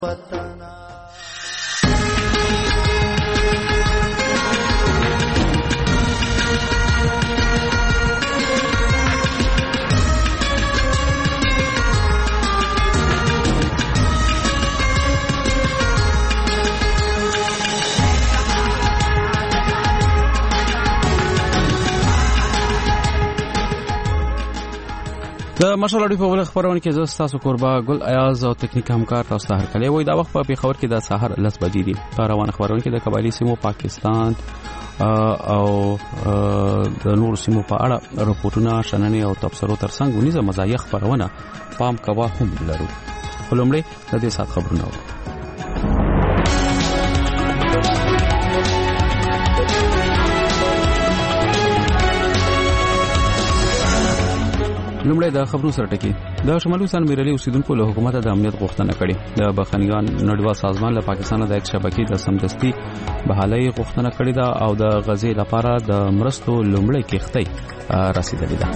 د مشال اړیکو په بل خبرونه کې زه تاسو قربا ګل ایاز او تکنیک همکار تاسو ته هرکلی وای دا وخت په پیښور کې د سحر 10 بجې دي. روانه خبرونه کې د قبایلی سیمو پاکستان او د نور سیمو په اړه راپورټونه شننې او تبصرو ترڅنګ ونیزه مزایخ خبرونه پام کوا هم لرو. ولومړی د دې سات خبرونه لومړی د خبرو سره ټکی د شمالي وزارت میرالي اوسیدونکو له حکومت د امنیت غوښتنه کړې. د بخښنګان نړیوال سازمان له پاکستان د یک شبکې د سمدستي بحالۍ غوښتنه کړې ده او د غزې لپاره د مرستو لومړی کښتۍ رسیدلې ده.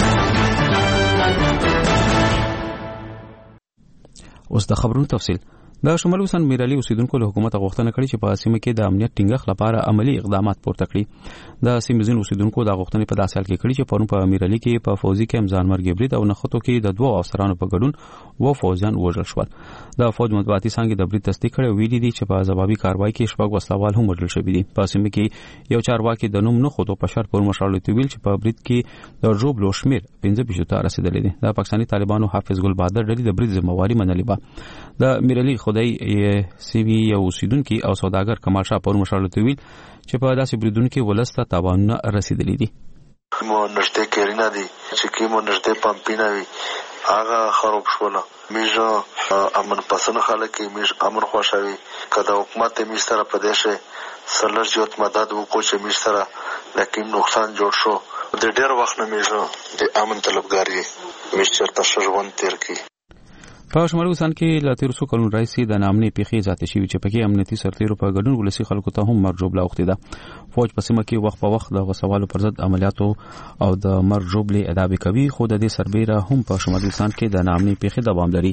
اوس د خبرونو تفصیل. د شمالي وزارت میرالي اوسیدونکو له حکومت غوښتنه کړې چې په سیمه کې د امنیت ټینګښت لپاره عملی اقدامات پورته کړي. د سیمې ځینو اوسیدونکو د غوښتنې په داسې حال کې کړي چې پرون په میرالي کې په فوزي کمپ ځانمرګي برید او نښتو کې د دوه افسرانو په ګډون و فوجیان وژل شول. د فوج مطبوعاتي څانګې د برید تصدیق کړي ویلي دي چې په ځوابي کاروایی کې شپږ وسلوال هم وژل شوي دي. په سیمه کې یو چارواکي د نوم نه خودو په شرط پر مشرلو ویل چې په برید کې د جوبلو شمیر 15 ته رسیدلې دي. د پاکستاني طالبانو حافظ ګل بهادر ډلې د برید ذمہواری منلې ده. د میرالي خدای سی وی یو اوسیدونکو او سوداګر کمال شاه پر مشرلو ویل چې په داسې بریدونو کې ولسته تاوانونه رسیدلې دي. مو نشته کېرینا دي چې کیمو نشته پمپینا وی هغه خراب شوله. میجو امن پسند خلک میج امن خوشاوي کله حکومت میستره پدیشه سلر جوت مدد وکړي چې میستره لکه نقصان جوړ شو. د ډېر وخت نه میجو د امن طلبګاری میشتر تشژون تیر کی. په شمالي وزارت کې لا تیر څو کلونو راځي د نامنې پیښې ذاتي شوي چې پکې امنیتي سرتیرو په ګډون ولسی خلکو ته هم مرجوب لاوختي ده. فوج په سیمه کې وخت په وخت د غوسوالو پر ضد عملیاتو او د مرجوب له ادابي کوي خو د دې سربېره هم په شمالي وزارت کې د نامنې پیښې دوام لري.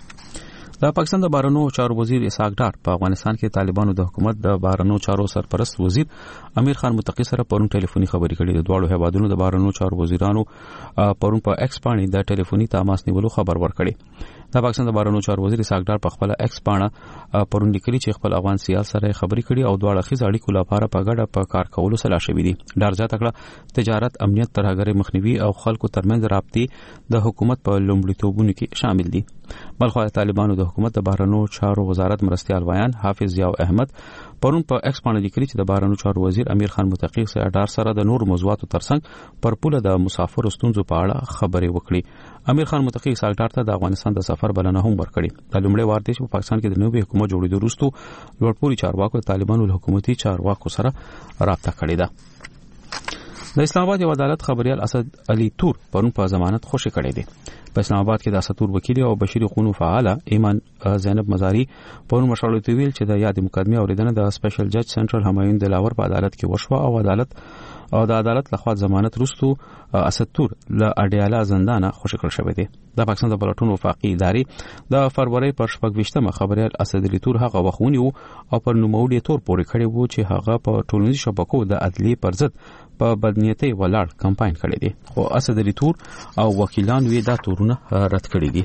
د پاکستان د بهرنیو چارو وزیر اسحاق ډار په افغانستان کې طالبانو د حکومت د بهرنیو چارو سرپرست وزیر امیر خان متقی سره پرون ټلیفوني خبرې کړې. د دوه هیوادونو د بهرنیو چارو وزیرانو پرون په ایکس باندې د ټلیفوني تماس نیولو خبر ورکړي. د پاکستان د بهرنیو چارو وزیر اسحاق ډار په خپل ایکس باندې پرون لیکلي چې خپل افغان سیال سره خبرې کړي او دواړه خیز اړیکو لپاره په ګډه په کار کولو سره شوي دي. ډار ځا تکړه تجارت امنیت ترهګرۍ مخنیوي او خلکو ترمنځ رابطې د حکومت په لومړیتوبونو کې شامل دي. بلخو طالبانو د حکومت د بهرنیو چارو وزارت مرستيال ویان حافظ ضیاء احمد پرون په ایکس باندې لیکلي چې د بهرنیو چارو وزیر امیر خان متقی سره ډار سره د نور موضوعاتو ترڅنګ پر پوله د مسافر ستونزو په اړه خبرې وکړي. امیر خان متقی ساګټار ته د افغانستان د سفر بلنه هم ورکړي. د لومړي وار دی چې په پاکستان کې د نوې حکومت جوړېدو وروسته لوړپوړي چارواکو طالبانو له حکومتي چارواکو سره رابطه کړې ده. د اسلام آباد یو عدالت خبريال اسد علي تور پرون په ضمانت خوشی کړی دی. په اسلام آباد کې د اسطور وکیل او بشری قانون فعال ایمان زینب مزاری پرون مشورې ویل چې د یاد مقدمه اوریدنه د سپیشل جج سنټرل همایون دلاور په عدالت کې وشوه او د عدالت لخوا ضمانت وروسته اسطور له اډیاله زندانه خوشی کړ شوی دی. د پاکستان د پلاتون وفاقي ادارې د فروری پر 28مه خبريال اسد علي تور هغه وخونی او پر نوموړي تور پورې کړی وو چې هغه په ټولنیزو شبکو د عدلي پر ضد په بدنیتي ولاړ کمپاین کړی دی خو اسد علي تور او وکیلان وی دا تورونه رد کړی دي.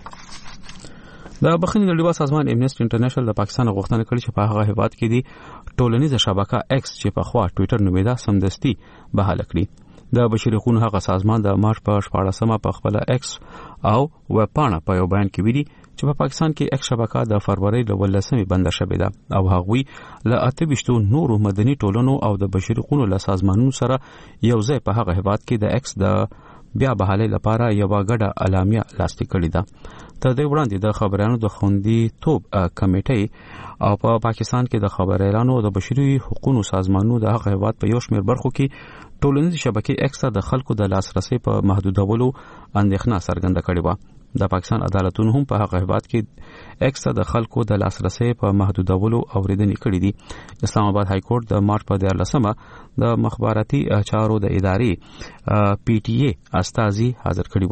د بخښنې نړیوال سازمان امنیسټي انټرنیشنل د پاکستان غوښتنه کړې چې په هغه هیواد کې دی ټولنیزه شبکه ایکس چې په خوا ټوئیټر نومیدا سمدستي بحال کړي. د بشري حقوقو هغه سازمان د مارچ په 14مه په خپل ایکس او ویب پاڼه په یو بیان کې ویلي چې په پاکستان کې ایکس شبکه د فروری ل 18مې بند شوې ده او هغوی له 28 نورو مدني ټولنو او د بشري حقوقو له سازمانونو سره یو ځای په هغه هیواد کې د ایکس د بیا بحالۍ لپاره یو غډه اعلامیه لاسلیک کړې ده. تر دې وړاندې د خبريالانو د خوندیتوب کمیټې او په پاکستان کې د خبريالانو او د بشري حقوقو سازمانونو د هغه هیواد په یو شمېر برخو کې ټولنیزې شبکې ایکس د خلکو د لاسرسي په محدودولو اندېښنه څرګنده کړې و. د پاکستان عدالتونو هم په هغه هیواد کې ایکس د خلکو د لاسرسي په محدودولو اوریدنې کړې دي. اسلام آباد های کورټ د مارچ په 14مه د مخابراتي چارو د ادارې پی ټی ای استازي حاضر کړي ول.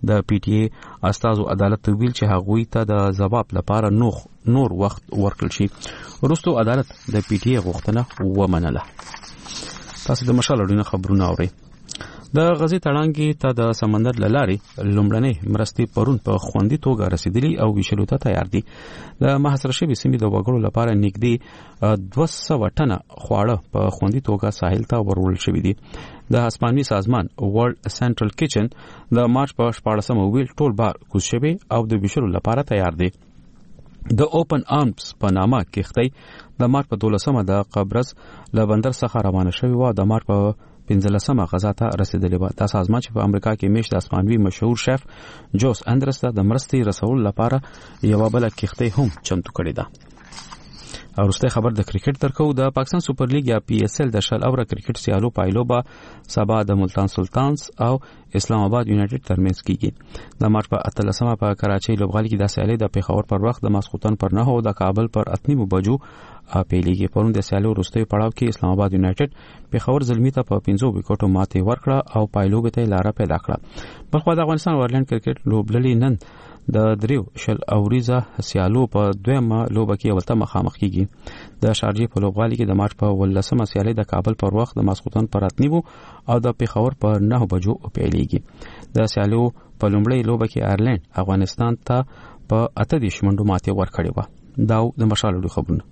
د پی ټی ای استازو عدالت ویل چې هغوی ته د ځواب لپاره نور وخت ورکړل شي. وروسته عدالت د پی ټی ای غوښتنه ومنله. تاسو د مشال اړینه خبرونه اورئ. د غزې تړانګې ته د سمندر لارې لومړنۍ مرستې پرون په خوندي توګه رسیدلي او ویشلو ته تیار دي. د محاصره شوي سیمې د وګړو لپاره نږدې 200 ټنه خواړه په خوندي توګه ساحل ته ورول شوي دي. د هسپانوي سازمان ورلد سنټرل کچن د مارچ په 14 ویل ټول بار کوز شوی او د ویشلو لپاره تیار دي. د اوپن آرمز په نامه کښتۍ د مارچ په 12 د قبرص له بندر څخه روانه شوې و. د مارچ په 15 غزا ته رسیدلې و. دا سازمان چې په امریکا کې میشت اسمانوي مشهور شیف جوس اندرس ته د مرستې رسول لپاره یو بل کښتۍ هم چمتو کړې ده. او وروسته خبر د کرکټ ترکو. د پاکستان سپر لیګ یا پی ایس ال د شل اوره کرکټ سیالو پایلو به سبا د ملتان سلطانز او اسلام آباد یونایټډ ترمنځ کیږي. د مارچ په 18 په کراچۍ لوبغالي کې د سیالي د پیښور پر وخت د ماسخوتن پر 9 او د کابل پر 8 بجو پیلېږي. پرون د سیالو وروستي پړاو کې اسلام آباد یونایټډ پیښور زلمی ته په 15 وکټو ماتې ورکړه او پایلو به ته لار پیدا کړه. بلخو د افغانستان ورلند کرکټ لوبللی نن د دریو شل اوریزه سیالو په دویمه لوبه کې ولته مخامخ کیږي. د شارجې په لوبغالي کې د مارچ په 18 سیالي د کابل پر وخت د ماسخوتن پر 8 او د پیښور پر 9 بجو پیلېږي. د سیالو په لومړۍ لوبه کې آیرلند افغانستان ته په 8 منډو ماتې ورکړې و. دا د مشال خبرونه.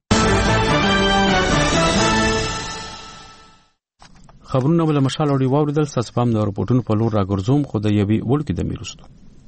خبرونه ول مشال اوري واوریدل. ساسو پام د رپورټونو په لور راګرځوم خو د یوي وړکې د میرستو.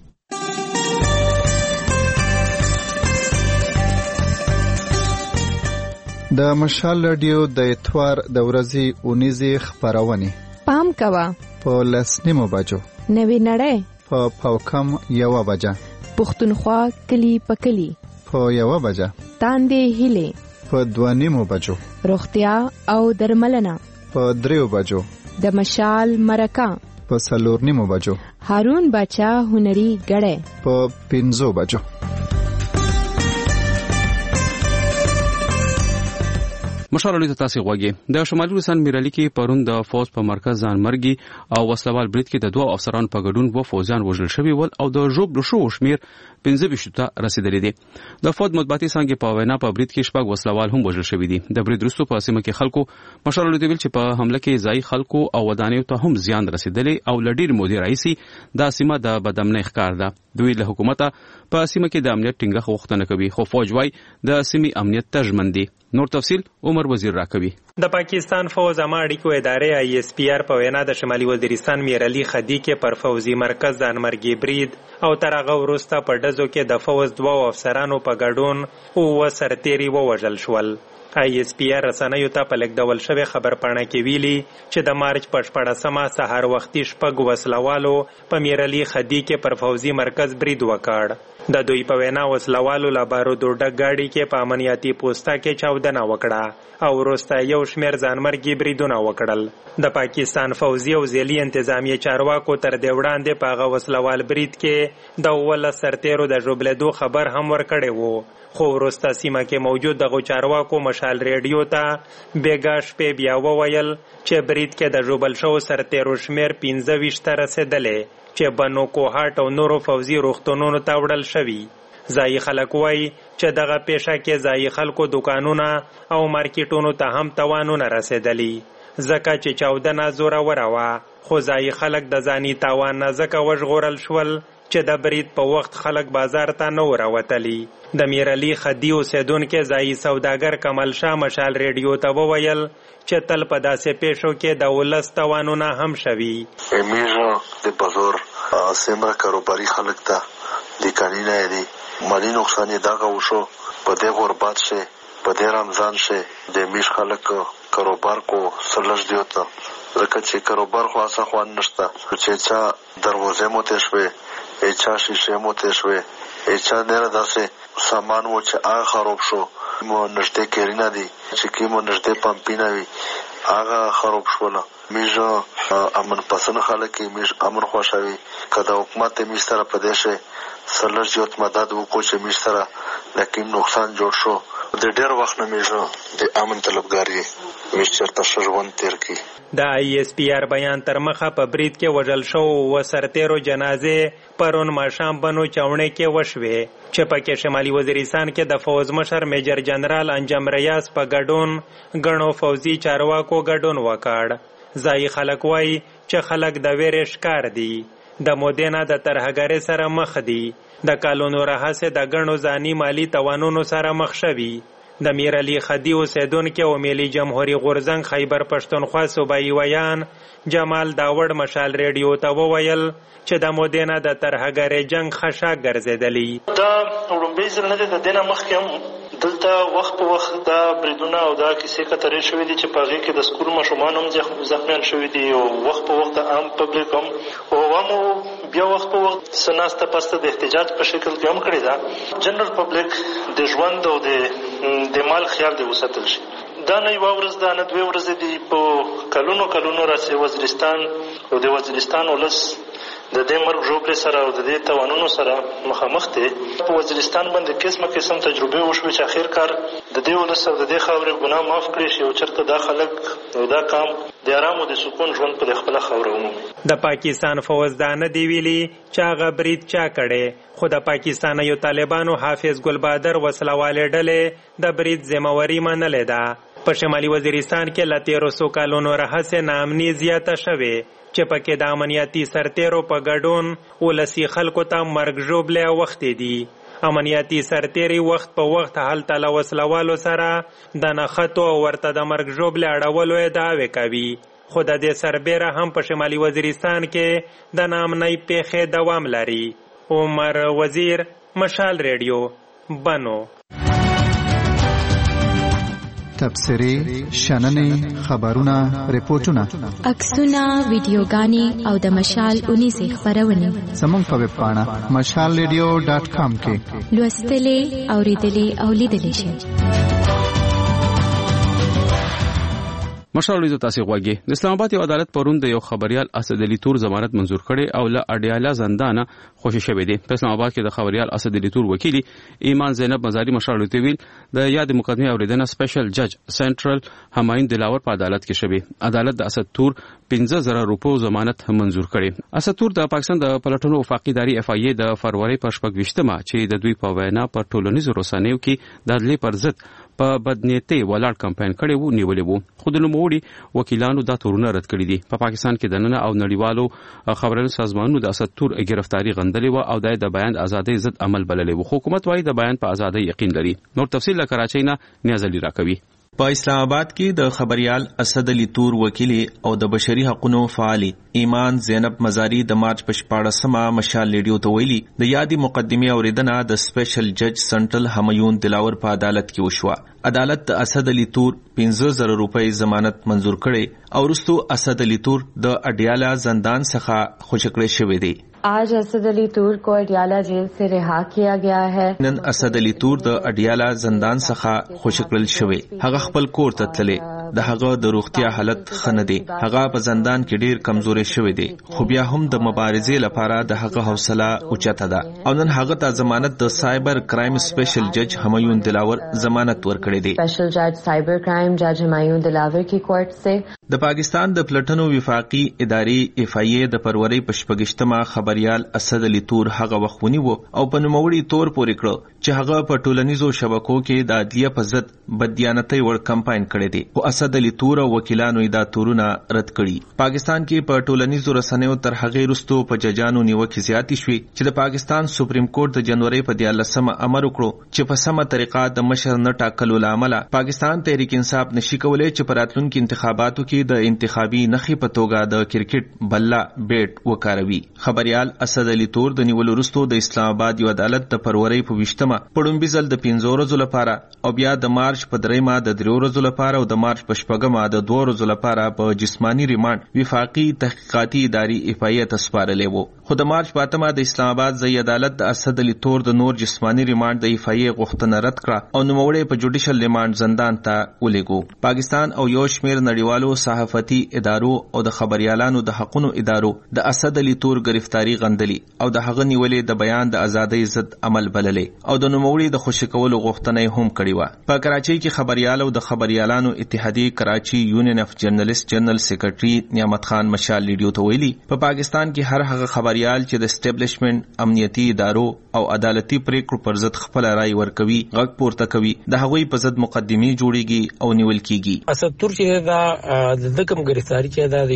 د مشال رادیو د اتوار د ورځې اونیزي خبرونه پام کوا په لسنیمو بجو نوی نړۍ په پاوکم 1 بجه پښتونخوا کلی پکلی په 1 بجه تاندې هله په 2 بجو روغتیا او درملنه په 3 بجو د مشال مرکه په 4 بجو هارون بچا هنري غړې په 5 بجو. مشال ته تاسو غوږی. د شمالي روسان میرالي کې پرون د فوز په مرکز ځان مرګي او وسلوال برید کې د دوه افسرانو په ګډون و فوجان وژل شوي ول او د ژوبل شو شمیر 15 ته رسیدلی دي. د فوج مطبوعاتي څنګه په وینا په برید کې شپږ وسلوال هم وژل شوي دي. د برید وروسته په سیمه کې خلکو مشال ویل چې په حمله کې ځای خلکو او ودانیو ته هم زیان رسیدلی او لډیر مودي رئیسي د سیمه د بدامنۍ ښکار ده. دوی له حکومت په سیمه کې د امنیت ټینګه غوښتنه کوي خو فوج وايي د سیمې امنیت ته ژمن دي. نور تفصیل عمر وزیر راکوي. د پاکستان فوج عامه اړیکو ادارې آی اس پی آر په وینا د شمالي وزیرستان میرعلی خدی کې پر فوزي مرکز ځانمرګي برید او تر هغه وروسته په ډزو کې د فوج دوه افسرانو په ګډون او سرتيري ووژل شول. آی اس پی آر رسنیو ته په لیکدول شوی خبر پاڼه کې ویلي چې د مارچ په 14 سهار وختي شپږ وسلوالو په میرعلی خدی کې پر فوزي مرکز برید وکړ. د دوی په وینا وسلوالو لا بارودو ډک گاډي کې په امنیتي پوسټه کې چاودنه وکړه او وروسته یو شمیر ځانمرګي بریدونه وکړل. د پاکستان فوزي او ځلي انتظامی چارواکو تر دې وړاندې په هغه وسلوال برید کې د ول سرتیرو د ژوبلېدو خبر هم ورکړی وو. خو وروسته سیمه کې موجود دغه چارواکو مشال ریډیو ته بیګاش په بیا وویل چې برید کې د ژوبل شو سرتیرو شمیر 15 ته رسیدلې چې بنو کوهاټ او نورو فوزي روغتونونو ته وړل شوي. ځایي خلک وایي چې دغه پیښه کې ځایي خلکو دکانونه او مارکیټونو ته هم تاوانونه رسیدلي ځکه چې چاودنه زوروره وه. خو ځایي خلک د ځاني تاوان نه ځکه وژغورل شول چې د برید په وخت خلک بازار ته نه وروتلي. د میرعلی خدی اوسیدونکي ځایي سوداګر کمال شاه مشال ریډیو ته وویل چې تل په داسې پیښو کې د ولس تاوانونه هم شوي. امیر د بازار سیمه کاروباري خلک ته د قانوني دی مالی نقصان دغه وشو په دې غربت شه په دې رمضان شه د میش خلک کاروبار کو سلج دیوته ځکه چې کاروبار خلاصه خوان نشته چې چا دروازه مو تشوي اچا شیشه مو تشوي اچا نه داسې سامان و چې هغه خراب شو مو نشته کېرینا دي چې کی مو نشته پمپینا وی هغه خراب شول. میجا امن پسند خلک میج امن خوشاوي کدا حکومت میستره پدیشه سلر جوت مدد وکړو چې میستره لکه نقصان جوړ شو د ډېر وخت نه مې د امن طلبګاري مې چېرته ښه ژوند تېر کړي. د ISPR بیان تر مخه په برید کې وژل شو و سرتیرو جنازې پرون ماښام بنو چاونۍ کې وشوې چې پکې شمالي وزیرستان کې د فوز مشر میجر جنرال انجم ریاض په ګډون ګڼو فوزي چارواکو ګډون وکړ. ځایي خلک وایي چې خلک د ویرې ښکار دي، د مودې نه د ترهګرۍ سره مخ دي، د کلونو راهیسې د ګڼو ځاني مالي توانونو سره مخ شوي. د میر علي خدي اوسیدونکي او ملي جمهوري غورځنګ خیبر پښتونخوا صوبایي ویان جمال داوړ مشال ریډیو ته وویل چې د مودې نه د ترهګرۍ جنګ خشا ګرځېدلی. دا وړومبی ځل نه دی، د دې نه مخکې هم دلته وخت په وخت دا بریدونه او دا کیسې کترې شوي دي چې په هغې کې د سکول ماشومان هم زخمیان شوي دي او وخت په وخت د عام پبلیک هم او عوامو بیا وخت په وخت څه ناسته پاسته د احتجاج په شکل کې هم کړې ده. جنرال پبلیک د ژوند او د مال خیال دې وساتل شي. دا نه یوه ورځ ده، نه دوې ورځې دي، په کلونو راسې وزیرستان او د وزیرستان ولس د دې مرګ ژوبلې سره او د دې توانونو سره مخامخ دی. په وزیرستان باندې قسم تجربې وشوې چې اخر کار د دې ولس او د دې خاورې ګناه معاف کړی شي او چېرته دا خلک او دا قام د ارام او د سکون ژوند په خپله خاوره ومومي. د پاکستان فوز دا نه دی ویلي چې هغه برید چا کړی، خو د پاکستانیو طالبانو حافظ ګلبادر وسلوالې ډلې د برید ذمهواري منلې ده. په شمالي وزیرستان کې له 1300 کلونو راهیسې ناامني زیاته شوې چې پکې د امنیتي سرتیرو په ګډون ولسي خلکو ته مرګ ژوبلې اوښتې دي. امنیتي سرتیري وخت په وخت هلته له وسلوالو سره د نښتو او ورته د مرګ ژوبلې اړولو ادعاوې کوي، خو د دې سربیره هم په شمالي وزیرستان کې د ناامنۍ پیښې دوام لري. عمر وزیر، مشال ریډیو، بنو. تبصرې، شننې، خبرونه، ریپورتونه، عکسونه، ویډیوګانې او د مشال 19 خبرونه زموږ په ویب پاڼه mashalradio.com کې لوستلې، اوریدلې او لیدلې شئ. مشال ریډیو تاسو غواګي. د اسلام آباد یو عدالت پرون د یو خبريال اسد علي تور ضمانت منزور کړي او له اډیاله زندانه خوشی شوی دی. په اسلام آباد کې د خبريال اسد علي تور وکیل ایمان زینب مزاری مشال ریډیو ویل د یاد مقدمه اوریدنه سپیشل جج سنټرل همایون دلاور په عدالت کې شوی. عدالت د اسد تور 15,000 روپیو ضمانت منزور کړي. اسد تور د پاکستان د پلټنو وفاقي ادارې FIA د فروری په 28مه چې د دوی په وینا په ټولنیزو رسنیو کې د عدالت پر ضد په بدنیتي ولاړ کمپاین کړي وو نیولې وو، خو د نوموړي وکیلانو دا تورونه رد کړي دي. په پاکستان کې د نن او نړیوالو خبرونو سازمانونو د اسد تور گرفتاری غندلې و او د بیان ازادۍ ضد عمل بللې و. حکومت وايي د بیان په ازادۍ یقین لري. نور تفصیل له کراچۍ نه نیاز علي راکوي. په اسلام آباد کې د خبريال اسد علي تور وکیل او د بشري حقوقو فعال ایمان زینب مزاری د مارچ په 14مه مشال ریډیو ته ویلي د یادي مقدمه اوریدنه د سپیشل جج سنټرل همایون دلاور په عدالت کې وشوه. عدالت د اسد علي تور 15,000 روپۍ ضمانت منزور کړي او وروسته اسد علي تور د اډیالا زندان څخه خوشی کړی شوی دی. आज असद अली तूर को अडियाला जेल से रिहा किया गया है. نن اسد علي تور د اډیالا زندان څخه خوشی کړل شوی. هغه خپل کور ته تللی، د هغه د روغتیا حالت خنه دی، هغه په زندان کې ډیر کمزوري شوی دی، خو بیا هم د مبارزې لپاره د هغه حوصله اوچته ده او نن هغه ته ضمانت د سایبر کرایم سپیشل جج همایون دلاور ضمانت ورکړی دی. سپیشل جج سایبر کرایم جج همایون دلاور کی کورٹ سے د پاکستان د پلټنو وفاقي ادارې FIA د فروری په 28مه خبريال اسد علي تور هغه وخونی وو او په نوموړي تور پورې کړ چې هغه په ټولنیزو شبکو کې د عدلیه په ضد بددیانتۍ ور کمپاین کړی دی. او اسد علي تور او وکیلانو یې دا تورونه رد کړي. پاکستان کې په ټولنیزو رسنیو تر هغه وروسته په ججانو نیوکې زیاتې شوې چې د پاکستان سپریم کورټ د جنوري په 14مه امر وکړو چې په سمه طریقه د مشر نه ټاکلو لامل پاکستان تحریک انصاف نشي کولای چې په راتلونکو انتخاباتو کې د انتخابي نخې په توګه د کرکټ بلله بیټ وکاروي. خبريال اسد علي تور د نیولو وروسته د اسلام آباد یو عدالت د فروری په 20مه پړومبي ځل د 15 ورځو لپاره او بیا د مارچ په 3مه د 3 ورځو لپاره او د مارچ مارچ په 8 د 2 ورځې لپاره په جسمانی ریماند وفاقي تحقیقاتي ادارې FIA ته سپارلې وو. خو د مارچ په 8 د اسلام آباد ځای عدالت د اسد علي تور د نور جسمانی ریماند د FIA غوښتنه رد کړه او نوموړی په جوډیشل ریماند زندان ته ولېږو. پاکستان او یو شمېر نړیوالو صحافتي ادارو او د خبريالانو د حقوقو ادارو د اسد علي تور گرفتاری غندلي او د هغه نیولې د بیان د ازادۍ ضد عمل بللې او د نوموړي د خوشی کولو غوښتنه هم کړې و. په کراچۍ کې خبريال او د خبريالانو اتحادیه کراچي یونین اف جرنالست جنرال سیکریټري نعمت خان مشال لیډیو ته ویلي په پاکستان کې هر هغه خبريال چې د اسټابلیشمنت امنیتي ادارو او عدالتي پریکړو پر ضد خپل رائے ورکوي غږ پورته کوي د هغوی په ضد مقدمي جوړيږي او نیول کیږي. اسد تور چې دا د کوم گرفتاری چې دا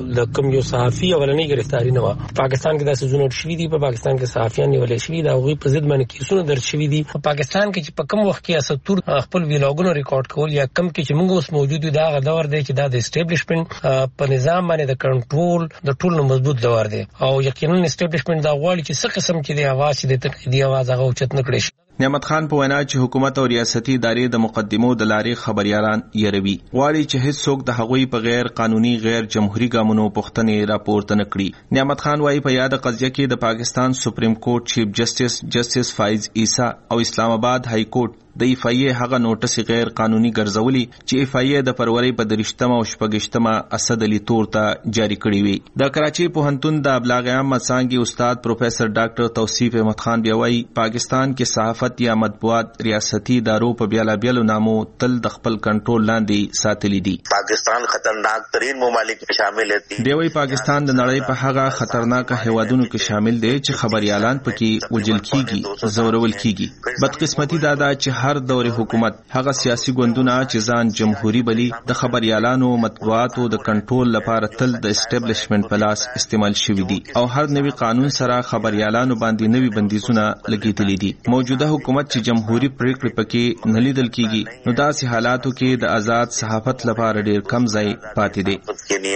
یو صحافي اولنۍ گرفتاری نه و. پاکستان کې داسې زونه شوي دي. په پاکستان کې صحافیان نیول شوي دي او هغوی په ضد باندې کیسونه درج شوي دي. په پاکستان کې چې په کوم وخت کې اسد تور خپل ویلاګونه ریکارډ کول یا کم کې چې موږ اوس موجود یو دا غدور دی چې دا د اسټابلیشمنت په نظام باندې د کنټرول د ټول مضبوط دور دی او یقینا اسټابلیشمنت دا غواړي چې څه قسم کې دی आवाज دې دی आवाज هغه اوچت نکړي. نعمت خان په وینا چې حکومت او ریاستي ادارې د مقدمو د لارې خبريالان يروي غواړي چې هیڅ څوک د هغوی په غیر قانوني غیر جمهوریت ګامونو پوښتنې راپورته نکړي. نعمت خان وايي په یاد قضیه کې د پاکستان سپریم کورټ چیف جسټس فایز عیسی او اسلام آباد های کورټ د FIA هغه نوټس غیر قانوني ګرځولي چې FIA د فروری په 23 او 28 اسد علي تور ته جاری کړی وي. د کراچي پوهنتون د ابلاغ عام څانګې استاد پروفیسور ډاکټر توصیف احمد خان بیاوي پاکستان کې صحافت یا مطبوعات ریاستي ادارو په بیلابیلو نامو تل د خپل کنټرول لاندې ساتلي دي. پاکستان خطرناک ترين ممالک کې شامل دي. دوی پاکستان د نړۍ په هغه خطرناک هیوادونو کې شامل دي چې خبريالان پکې وجل کیږي زورول کیږي. بدقسمتي دا چې هر دور حکومت هغه سیاسي ګوندونه چې ځان جمهوریت بلی د خبريالانو مطبوعاتو د کنټرول لپاره تل د اسټابلیشمنت په لاس استعمال شوی دي او هر نوي قانون سره خبريالانو باندې نوي بندیزونه لګیدلي دي. موجوده حکومت چې جمهوریت پریکړې پکې نه لیدل کیږي نو داسې حالاتو کې د آزاد صحافت لپاره ډیر کم ځای پاتې دي.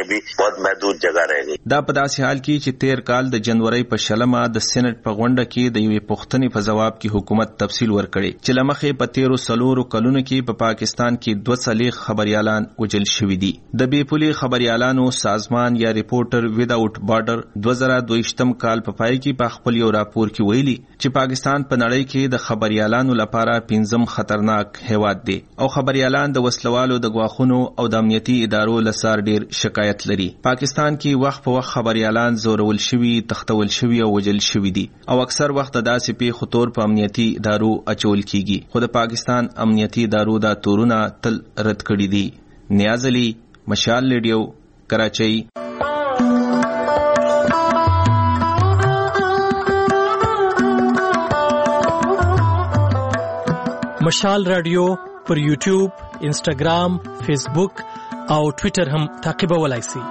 دا په داسې حال کې چې 13 کال د جنوري په 16 د سېنات په غونډه کې د یوې پوښتنې په جواب کې حکومت تفصیل ورکړي چې لمخې په 13 سلورو کلونو کې په پاکستان کې 2 خبريالان وجل شوي دي. د بیپولي خبريالانو سازمان یا ریپورټر ویداوټ بارډر 2022 کال په پای کې په خپل یو راپور کې ویلي چې پاکستان په نړۍ کې د خبريالانو لپاره 5م خطرناک هیواد دی او خبريالان د وسلوالو د غواخونو او د امنیتي ادارو لسار ډیر شکایت لري. پاکستان کې وخت په وخت خبريالان زورول شوي تختول شوي او وجل شوي دي او اکثر وخت داسې په خطر په امنیتي ادارو اچول کیږي. خو د پاکستان امنیتي ادارو دا تورونه تل رد کړی دي. نیاز علي مشال لیډیو کراچۍ. مشال رادیو پر یوټیوب، انسټاګرام، فیسبوک او ټوئیټر هم تعقیبولای شئ.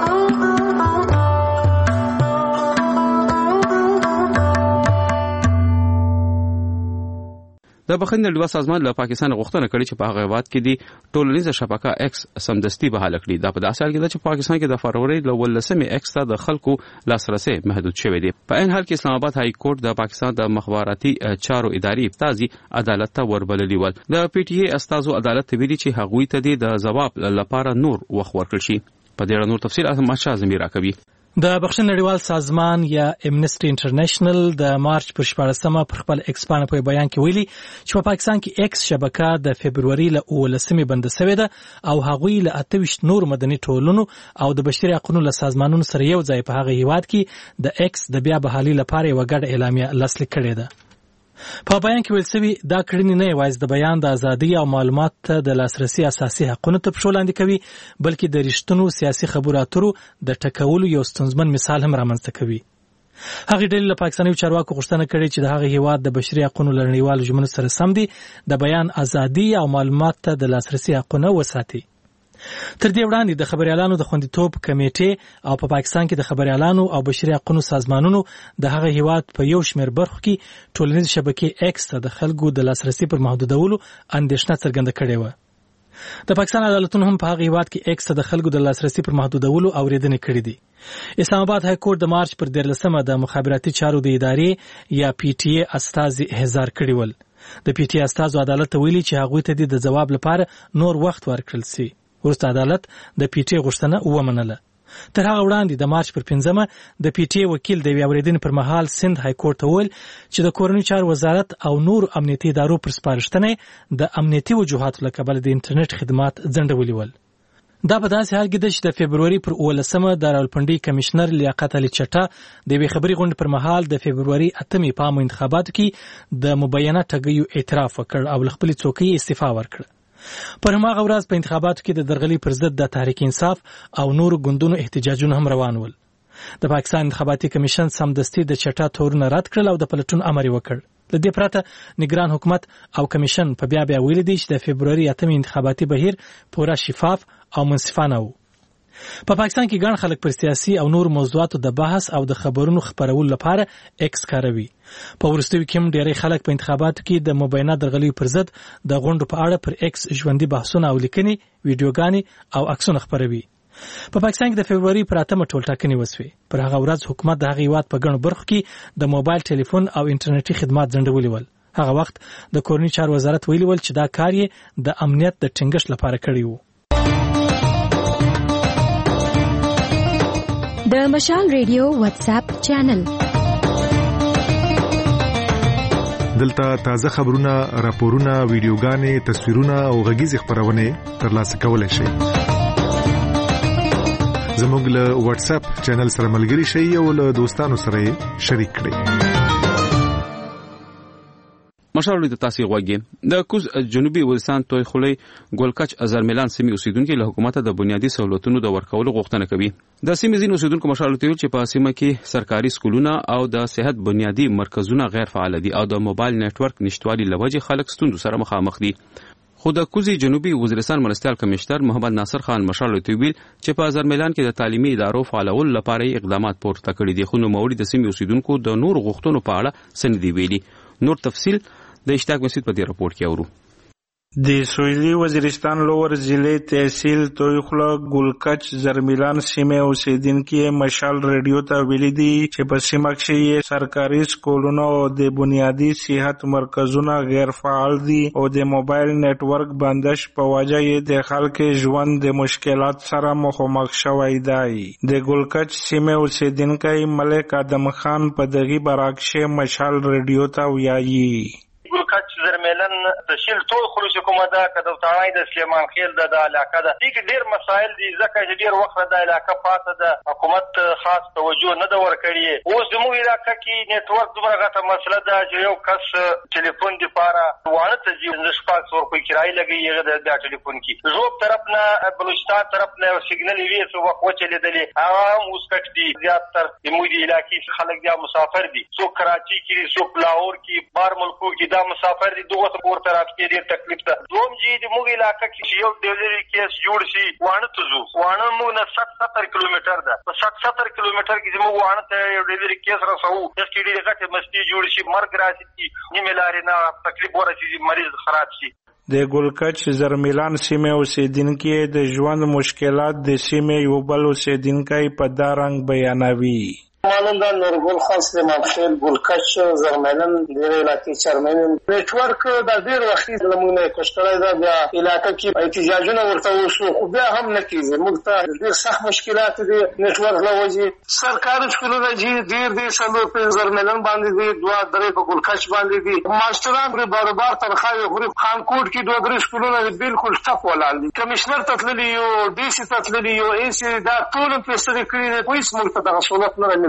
د بخښنې نړیوال سازمان له پاکستان غوښتنه کړې چې په هغه هیواد کې د ټولنیزه شبکه ایکس سمدستي بحال کړي. دا په داسې حال کې ده چې پاکستان کې د فروری ل 18 ایکس ته د خلکو لاسرسي محدود شوی دی. په عین حال کې اسلام آباد های کورټ د پاکستان د مخابراتي چارو ادارې افتازي عدالت ته وربللی ول. د PTA استازو عدالت ته ویلي چې هغوی ته د جواب لپاره نور وخت ورکړل شي. په دې اړه نور تفصیل احمد شاه زمیر راکوي. د بخښنې نړیوال سازمان یا امنیسټي انټرنیشنل د مارچ پر 14 پر خپل ایکس باندې په بیان کې ویلي چې په پاکستان کې ایکس شبکه د فبرवरी ل 18 بند شوې ده او هغوی له 28 نور مدني ټولنو او د بشري حقوقو له سازمانونو سره یو ځای په هغه هیواد کې د ایکس د بیا بحالي لپاره یو ګډ اعلامیه لاسلیک کړې ده. په بیان کې ویل شوی دا کړنې نه یوازې د بیان د ازادۍ او معلومات ته د لاسرسي اساسي حقونو ته پښو لاندې کوي بلکې د رښتونو سیاسي خبرو اترو د ټکولو یو ستونزمن مثال هم رامنځته کوي. هغه ډلې له پاکستاني چارواکو غوښتنه کړې چې د هغه هیواد د بشري حقوقو لړنیوالو ژمنو سره سم دي د بیان ازادۍ او معلومات ته د لاسرسي حقونه وساتي. تر دې وړاندې د خبريالانو د خوندیتوب کمیټې او په پاکستان کې د خبريالانو او بشري حقوقو سازمانونو د هغه هیواد په یو شمېر برخو کې ټولنیز شبکې ایکس ته د خلکو د لاسرسي پر محدودولو اندېښنه څرګنده کړې وه. د پاکستان عدالتونو هم په هغه هیواد کې ایکس ته د خلکو د لاسرسي پر محدودولو اوریدنې کړې دي. اسلام آباد های کورټ د مارچ پر 13 د مخابراتي چارو د ادارې یا PTA استازي احضار کړي ول. د PTA استازو عدالت ته ویلي چې هغوی ته د جواب لپاره نور وخت ورکړل شي. ورسته عدالت د پی ټی غوښتنه ومنله. تر هغه وړاندې د مارچ پر 5مه د پی ټی وکیل د اوریدنې پر مهال سند های کورټ ته ویل چې د کورنۍ چارو وزارت او نور امنیتي ادارو پر سپارښتنه د امنیتي وجوهاتو له کبله د انټرنیټ خدمات ځنډولي ول. دا په داسې حال کې ده چې د فبروري پر 18مه د راولپنډي کمشنر لیاقت علي چټا د یوې خبري غونډې پر مهال د فبروري 8مې په عامو انتخاباتو کې د مبینه ټګیو اعتراف وکړ او له خپلې څوکۍ استعفا ورکړه. پر هماغه ورځ په انتخاباتو کې د درغلي پر ضد د تحریک انصاف او نورو ګوندونو احتجاجونه هم روان ول. د پاکستان انتخاباتي کمیشن سمدستي د چټا تورونه رد کړل او د پلټون امر وکړ. له دې پرته نگران حکومت او کمیشن په بیا ویلي دي چې د فبروري 8مې انتخاباتي بهیر پوره شفاف او منصفانه و. په پاکستان کې ګڼ خلک پر سیاسي او نور موضوعاتو د بحث او د خبرونو خپرولو لپاره ایکس کاروي. په وروستیو کې هم ډېری خلک په انتخاباتو کې د مبینه درغلیو پر ضد د غونډو په اړه پر ایکس ژوندۍ بحثونه او لیکنې، ویډیوګانې او عکسونه خپروي. په پاکستان کې د فبروري پر 8مه ټولټاکنې وسوې. پر هغه ورځ حکومت د هغې هیواد په ګڼو برخو کې د موبایل ټلیفون او انټرنیټي خدمات ځنډولي ول. هغه وخت د کورنۍ چارو وزارت ویلي ول چې دا کار یې د امنیت د ټینګښت لپاره کړی و. د مشال ریډیو واتس اپ چینل دلته تازه خبرونه، راپورونه، ویډیوګانې، تصویرونه او غږیز خبرونه ترلاسه کولای شئ. زموږ له واتس اپ چینل سره ملګري شئ او له دوستانو سره شریک کړئ. مشاورین د تاسو غوږی د کوز جنوبي وزستان توي خولي ګولکچ ازرملان سیمې اوسیدونکو له حکومت د بنیادی سہولتونو د ورکولو غوښتنه کوي. د سیمې ځینې اوسیدونکو مشاورین ته چې په سیمه کې سرکاري سکولونه او د صحت بنیادی مرکزونه غیر فعال دي او د موبایل نتورک نشټوالي لوجه خلک ستوندو سره مخامخ دي. خو د کوزي جنوبي وزیرستان مرستیال کمشنر محمد ناصر خان مشاورین ته ویل چې په ازرملان کې د تعلیمي ادارو فعالول لپاره اقدامات پورته کړي دي. خو نو موري د سیمې اوسیدونکو د نور غوښتنو په اړه سندې ویلي. نور تفصیل د اشتاق مسجد په دې راپور کې اورو. د سویلی وزیرستان لور ضلع تحصیل تویخلا ګلکچ زرمیلان سیمه اوسیدونکو مشال ریډیو ته ویلي دي چې په سیمه کې سرکاري سکولونه او د بنیادی صحت مرکزونه غیر فعال دي او د موبایل نتورک بندش په وجه یې د خلکو ژوند د مشکلات سره مخامخ شوی دی. د ګلکچ سیمه اوسیدونکو ملک ادم خان په دغه برعکس مشال ریډیو ته ویایي. ګلکچ زرمیلن تحصیل ټول خلوص کومه ده کده تاړای د سلیمان خیل د علاقه ده دغه ډیر مسایل دي ځکه چې ډیر وخت د علاقه پاته ده حکومت خاص توجه نه ده ورکړي. اوس زموږ علاقه کې نتورک دومره غټه مسله ده چې یو کس ټلیفون دی پاره وانه ته ځي نشپاک څور کوئی کرای لګي د ټلیفون کې زوب طرف نه بلوچستان طرف نه سیګنل وی سو وخت چلیدلې هغه موسکټ دي زیاتره زموږ علاقې خلک بیا مسافر دي سو کراچي کې سو لاهور کې بار ملکو کې دا مسافر دي دوه پور طرف کې ډیر تکلیف ده. دوم جی د موږ علاقې کې یو ډیلری کیس جوړ شي وانه ته زو وانه موږ نه 70 کیلومتر ده په 70 کیلومتر کې موږ وانه ته یو ډیلری کیس راسو د کې ډیره غټه مستی جوړ شي مرګ راشي نیمه لارې نه تکلیف ورسي مریض خراب شي. د ګلکچ زرمیلان سیمه اوسیدونکو د ژوند مشکلات د سیمه یو بل اوسیدونکو په دا رنګ بیانوي. معلوم ده نورګل خان سلیمان خیل ګلکچ زرمیلن د علاقې چرمن نتورک د ډیر وخت لمونه کوشتلای دا بیا علاقې کې احتجاجونه ورته وشو خو بیا هم نه کیږي. موږ ته ډیر سخت مشکلات دي نتورک لوجي سرکاري سکولونه چې ډیر سلو په زرمیلن باندې دي دوه درې په ګلکچ باندې دي ماستران پر بار ترخه غریب خان کوټ کې دوه درې سکولونه بالکل ټپ ولاړ دي. کمشنر تتللی یو ډي سي تتللی یو اي سي دا ټول په سره کړی پولیس موږ ته د سہولت نه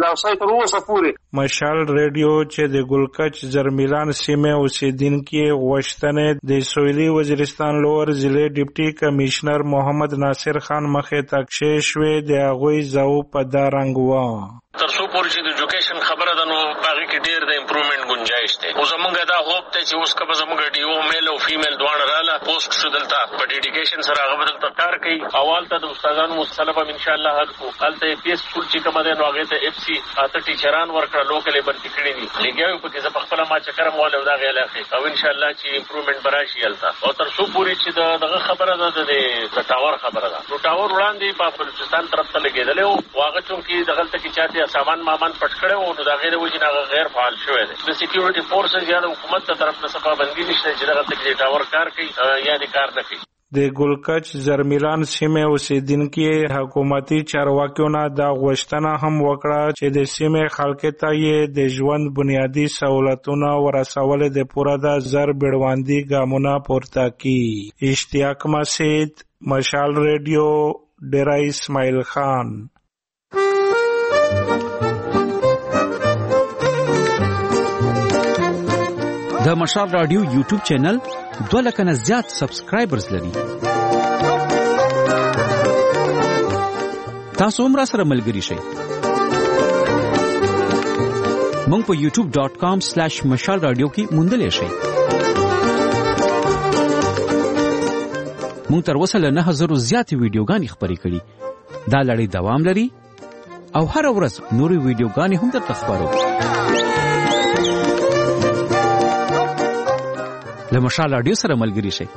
مشال ریډیو چې د ګلکچ زرمیلان سیمه اوسیدونکو غوښتنه د سویلی وزیرستان لور ضلع ډیپټي کمشنر محمد ناصر خان مخې تکشې شوې د هغوی ځو په دا رنګ و. تر څو پورې چې د ایجوکیشن خبره ده نو باغی کې ډیر د امپروومنت گنجائش ده. اوس موږ دا هوپ ته چې اوس کله زموږ ډیو میل او فیمیل دوه رااله پوسټ شو دلته په ډیډیکیشن سره هغه بدلته کار کوي. اول ته د استادانو مستلبه ان شاء الله حل کو الته پی اس سکول چې کومه ده نو هغه ته اف سی اته ټیچران ورکړه لوکل بنتی کړی دي لګیاو په کې زه خپل ما چکر مول دا غي علاقه او ان شاء الله چې امپروومنت براشي الته او تر څو پورې چې دغه خبره ده د ټاور خبره ده نو ټاور وړاندې په بلوچستان طرف ته لګیدل او واغه چې دغه ته کې چاته سامان مامان پټ کړو نو دا غیر وجنه غیر فعال شوی دی. د سکیورټي فورسز یا د حکومت تر طرف نه صفه بندي نشته چې دغه ته ټاور کار کوي یا د کار نه کوي. د ګلکچ زرمیلان سیمه اوسیدونکو حکومتي چارواکیو نه دا غوښتنه هم وکړه چې د سیمه خلکو ته یې د ژوند بنیادی سہولتونه ورسول د پوره د زر بیړواندي ګامونه پورته کړي. اشتیاق مسعود، مشال ریډیو، ډیرا اسماعیل خان. د مشال رادیو یوټیوب چینل 2 لک نه زیات سبسکرایبرز لري. تاسو هم را سره ملګری شئ. مونږ په youtube.com/مشال رادیو کې موندلې شئ. مونږ تر اوسه له 9000 زیاتې ویډیوګانې خپرې کړي. دا لړۍ دوام لري او هر ورځ نورې ویډیوګانې هم درته خپرو. له مشال رادیو سره ملګری شئ.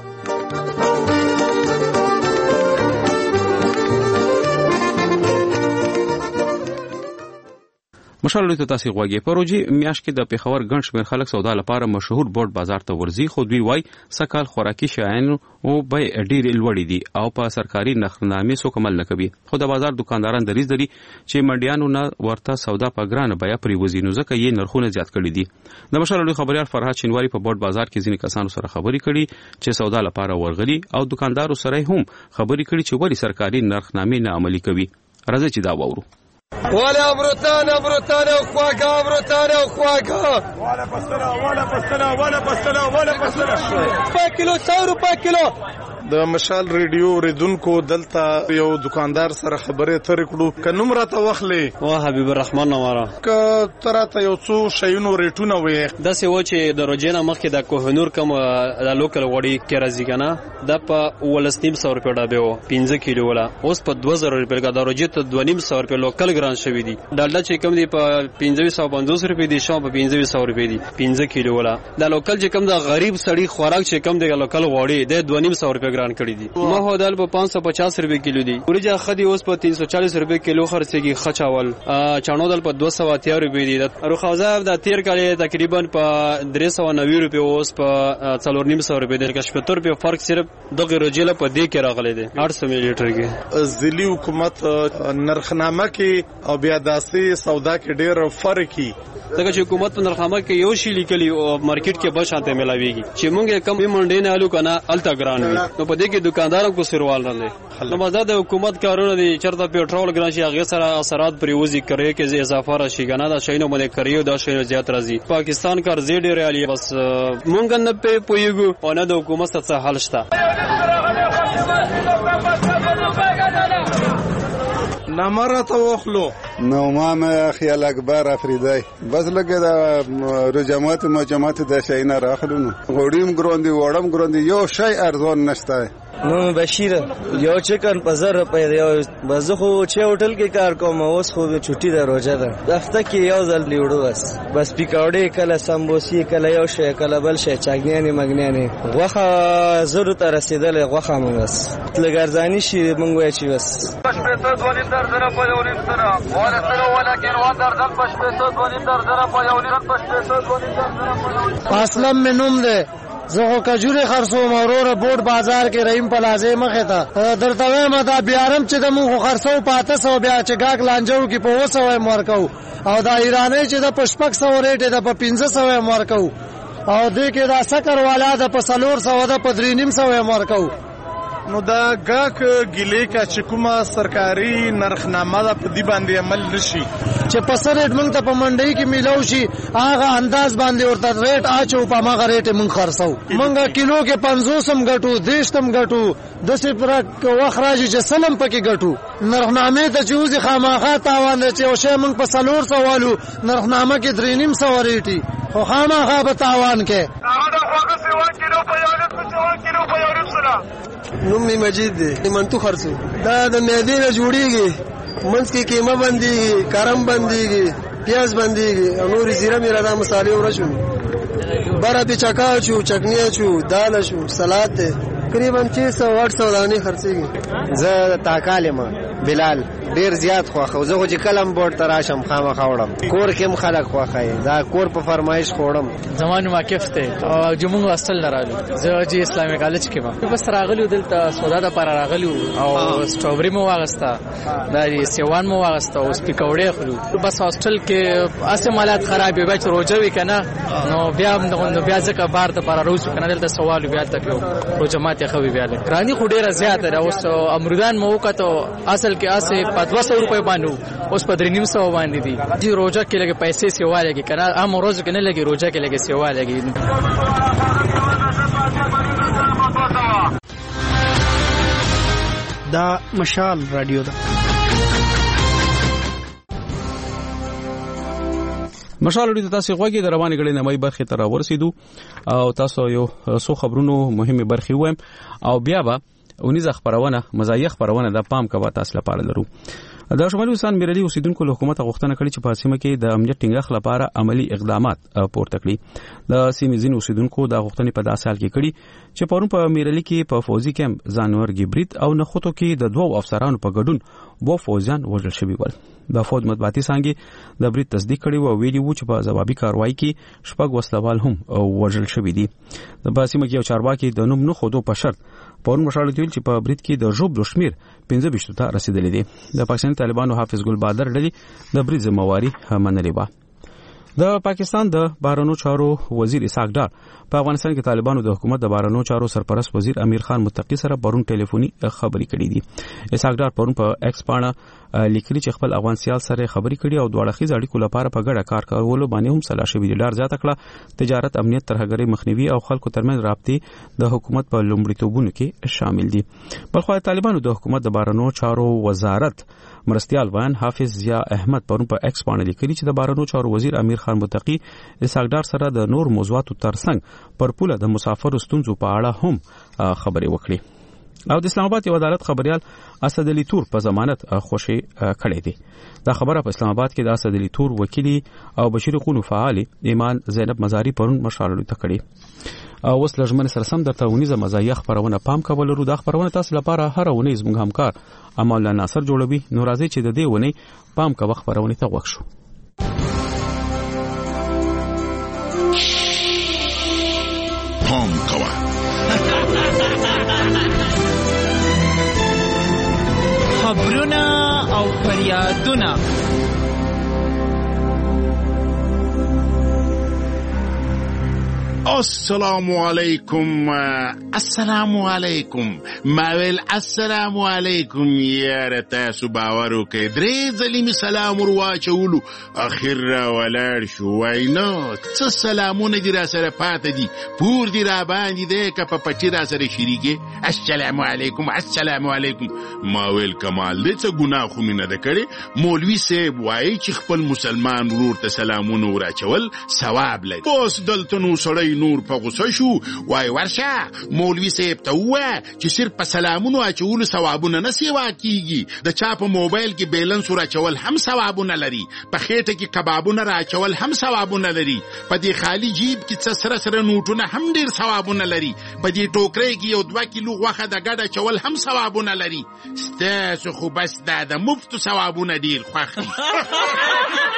مشال رادیو ته تاسو غواړئ پروژې میاشت کې د پیښور ګڼ شمېر خلک سودا لپاره مشهور بورډ بازار ته ورځي، خو دوی وایي سکهال خوراکي شیانو او به ډېرې لوړې دي او په سرکاري نرخنامې څوک عمل نه کوي. خو د بازار دکانداران دریځ لري چې منډیانو نه ورته سودا په ګرانه بیه پریوزي، نو ځکه یې نرخونه زیات کړي دي. د مشال رادیو خبريال فرهاد شینواری په بورډ بازار کې ځینې کسانو سره خبرې کړي چې سودا لپاره ورغلي او دکاندارو سره هم خبرې کړي چې ولی سرکاري نرخنامې نه عملي کوي. راځي چې دا واورو. ولا بروتانا وخواقه بروتانا وخواقه ولا بستنا 5 کیلو 100 روپے کیلو. د مشال ریډیو ریدونکو دلته یو دکاندار سره خبرې ترې کړو. که نوم راته واخلې؟ حبیب الرحمن نواره. که ته راته یو څو شیونو ریټونه وې؟ داسې و چې د روجې نه مخکې د کوهنور کوم د لوکل غوړي کې راځي که نه، دا په 1900 روپۍ ډبې و 15 کیلو وله، اوس په 2000 روپۍ د روجې ته 2500 روپۍ لوکل ګران شوي دي. ډالډا چې کوم دی په 1550 روپۍ دي، شام په 1500 روپۍ دي 15 کیلو وله. دا لوکل چې کوم د غریب سړی خوراک چې کوم دی لوکل غوړي د 2500 روپۍ ګران کړی دي. مخ دال په 550 روپۍ کیلو دي. ورجه خدي اوس په 340 روپۍ کیلو خرڅيږي. خچاول چانو دال په 230 روپۍ دي. روخوزه د تیر کال تقریبا په 390 روپۍ اوس په 450 روپۍ دي. که 70 روپۍ فرق صرف دغه رجله په دې کې راغلي دي 800 ملي لیټر کې. ځلي حکومت نرخنامه کې او بیا داسې سودا کې ډېر فرق کی. دغه حکومت په نرخنامه کې یو شی لیکلی او مارکیټ کې به شانته ملاويږي چې مونږ کم منډې نه الو کنه التا ګران وي. نو په دې کې دکاندارانو کو سروال نه لري. نو مزه د حکومت کارونه دي چرته پیټرول ګران شي هغه سره اثرات پریوزي کوي کې اضافه راشي کنه دا شینو باندې کریو دا شینو زیات راځي. پاکستان کار زیډ ریالي بس مونږ نه پویګو او نه د حکومت څخه حل شته. نمرته واخلو. نومام خیال اکبر افریدی. بس لګه دا رجمات مجمعات د شینه راخلونو غوډیم ګروندي وړم ګروندي یو شی ارزون نشته. نو بشیر یو چکن په 1000 روپۍ دی. بس خو چې هوټل کې کار کوم اوس خو چټي ده روزه ده. هفته کې یو ځل لیوړو بس پکوړې کله سمبوسي کله یو شی کله بل شی چاګنیانې مګنیانې غوخه زرو ته رسیدل غوخه مونږ بس لګرځانی شي مونږ وای چې بس پښپېته 2 درځنه په یو نیم سره ولا سره ولکن و درځل پښپېته 2 درځنه په یو نیم پښپېته 2 درځنه په یو اسلم منوم ده زه کجوري خرڅو مرور بورډ بازار کې رحیم پلازه مخه ته درته وایم دا بیارم چې د مونږ خرڅو پاته سو بیا چې گاګ لانجو کې په 200 مارکو او دا ایرانی چې د پشپک سو ریټ د په 1500 مارکو او دې کې دا سکر والا د په 400 د په 350 مارکو. نو دا گاک ګیلې کا چې کومه سرکاري نرخنامه ده په دې باندې عمل نشي چې په سر ریټ مونږ ته په منډي کې میلاو شي هغه انداز باندې ورته ریټ اچو په ماغه ریټ مونږ خرڅو. مونږ کیلو کې 500 غټو 200 غټو د سپره واخراجي چې سلم پکې غټو. نرخنامه ته چوزي خامخا تاوان چې او شی مونږ په 400 والو نرخنامه کې 350 ریټي خو خامخا به تاوان کې. نوم می مجید دی منتو خرڅو. دا د معدې نه جوړیږي منځ کې قیمه بنديږي کرم بنديږي پیاز بنديږي او نور زیره میرا د مصالحې ورشو بارا په چکا چو چکنی چو دال شو سلاد تقریبا 600 800 دانه خرڅيږي. زه تاکاله ما بلال ډیر زیات خوخه زه چې کلم بورډ ته راشم خامخا وړم کور کې هم خلک خوخه دا کور په فرمایش خوړم زمانو واقف ته او جمهور واستل رالو زه چې اسلامي کالج کې ما بس راغلی دلته سودا د پر راغلی او سټروبري مو واغستا دا سیوان مو واغستا او سپیکوړې خلو بس هاستل کې اسه مالات خراب وي چې روزه وي کنه نو بیا ځکه بار ته پر روز کنه دلته سوال بیا تکو روزه ماته خو بیا لرانی خو ډیره زیاته اوس امرودان مو وکړو اصل کې اسه 200 روپے باندې اوس په 300 باندې دي چې روزه کې لګي پیسې سیواله کې کنه هم روزه کې نه لګي روزه کې لګي سیواله کې دا مشال رادیو ده مشال لري تاسو غوږی د روانې غړې نمای برخه تر ورسېدو او تاسو یو څو خبرونو مهمه برخه وایم او بیا به اونیزه خبرونه مزایخ خبرونه د پام کوي تاسو لپاره لرو. د شمالي وسان میرالي اوسیدونکو له حکومت غوښتنه کړې چې په سیمه کې د امنیت ټینګښت لپاره عملی اقدامات پورته کړي. د سیمې ځینو اوسیدونکو د غوښتنې په داسې حال کې کړي چې پرون په میرالي کې په فوزي کیمپ ځانورګي برید او نخوتو کې د دوو افسرانو په ګډون وو فوجیان وژل شوي ول. د فوج مطبوعاتي څانګې د برید تصدیق کړي او ویلي وو چې په ځوابي کاروایی کې شپږ وسلوال هم وژل شوي دي. د سیمه کې یو چارواکي د نوم نه خودو په شرط پرون مشال دیول چې په برید کې د ژوب شمیر 15 ته رسیدلې دي. د پاکستان طالبانو حافظ ګل بادر ډلې د برید ذمہواری منلې و. د پاکستان د بهرنیو چارو وزیر اسحاق ډار په افغانستان کې طالبانو د حکومت د بهرنیو چارو سرپرست وزیر امیر خان متقی سره پرون ټلیفوني خبرې کړې دي. اسحاق ډار پرون په ایکس باندې لیکلي چې خپل افغان سیال سره خبرې کړې او دوه اړخیز اړیکو لپاره په ګډه کار کولو باندې هم صلاح شوې دي. ډار زیاته کړه تجارت امنیت ترهګرۍ مخنیوي او خلکو ترمنځ رابطې د حکومت په لومړیتوبونو کې شامل دي. بلخو طالبانو د حکومت د بهرنیو چارو وزارت مرستيال وان حافظ ضیا احمد پرون په ایکس باندې لیکلي چې د بهرنیو چارو وزیر امیر خان متقی اسحاق ډار سره د نور موضوعاتو ترڅنګ پر پوله د مسافر ستونزو په اړه هم خبرې وکړي. او د اسلام آباد یو عدالت خبريال اسد علي تور په ضمانت خوشي کړی دی. دا خبره په اسلام آباد کې د اسد علي تور وکیلی او بشیر قونو فعال ایمان زینب مزاری پرون مشالو ته کړی. او وس لجمن سره سم درته ونیزه مزایخ خبرونه پام کول ورو د خبرونه تاسو لپاره هر ونی زموږ همکار امال ناصر جوړوي. نو راځي چې د دې ونی پام کوه خبرونه ته وښو. پام کوه خبرونه او فریادونه السلام علیکم ماویل السلام علیکم یاره تاسو باور وکړئ درې ځلې می سلام ورواچولو اخر را ولاړ شو. واینا څه سلامونه دي را سره پاتې دي پور دي را باندې دی که په پټي را سره شریکې السلام علیکم السلام علیکم. ماویل کمال دې څه ګناه خو مې نه ده کړې. مولوي صاحب وایي چې خپل مسلمان ورور ته سلامونه وراچول ثواب لري. اوس دلته نو سړی نور په غوسه شو وای ورشه مولوي صاحب ته ووایه چې صرف په سلامونو اچولو ثوابونه نه سیوا کیږي. د چا په موبایل کې بیلنس راچول هم ثوابونه لري. په خېټه کې کبابونه راچول هم ثوابونه لري. په دې خالی جیب کې څه سره سره نوټونه هم ډیر ثوابونه لري. په دې ټوکرۍ کې یو 2 کیلو غوښه د ګډه چول هم ثوابونه لري. ستاسو خو بس د مفتو ثوابونه ډیر خوښ دي.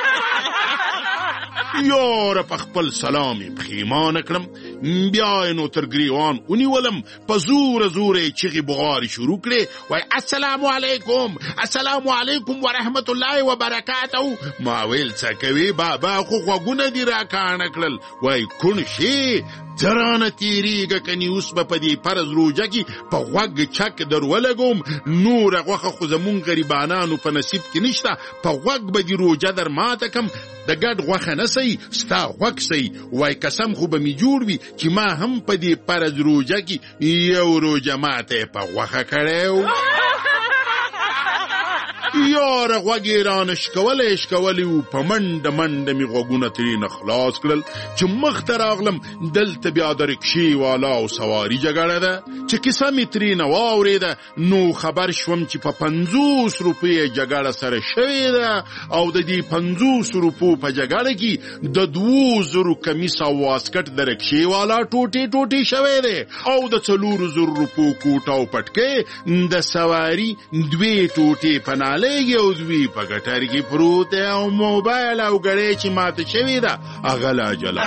یاره په خپل سلامي پښیمانه کړم بیا نو تر ګریوان ونیولم په زور چغې بغارې شروع کړې. وای السلام علیکم السلام علیکم ورحمت الله وبرکاته. ما ویل څه کوي بابا خو غوږونه دي راکاڼه کړل. وای کون شي درانه تیریږه کني اوس به په دې فرض روژه کې په غوږ چک در ولګوم. نوره غوښه خو زمونږ غریبانانو په نصیب کې نشته. په غوږ به دې روژه در ماته کم د ګډ غوښه نه سي ستا غوږ سي. وای قسم خو به می جوړ وي چې ما هم په دې فرض روژه کې یو روژه ماته په غوښه کړی. یاره غوږې رانه شکولی و په منډه مې غوږونه ترېنه خلاص کړل چې مخ ته راغلم دلته بیا د رکشې والا او سواري جګړه ده چې کیسه مې ترېنه واورېده نو خبر شوم چې په 50 روپۍ جګړه سره شوې ده او د دې 50 روپو په جګړه کې د 2000 کمیس او واسکټ د رکشې والا ټوټې شوی دی او د 400 روپو کوټ او پټکې د سواري 2 ټوټې په نالۍ او 2 په ګټر کې پروت دی او موبایل او ګړۍ چې ماته شوې ده هغه لا جلا.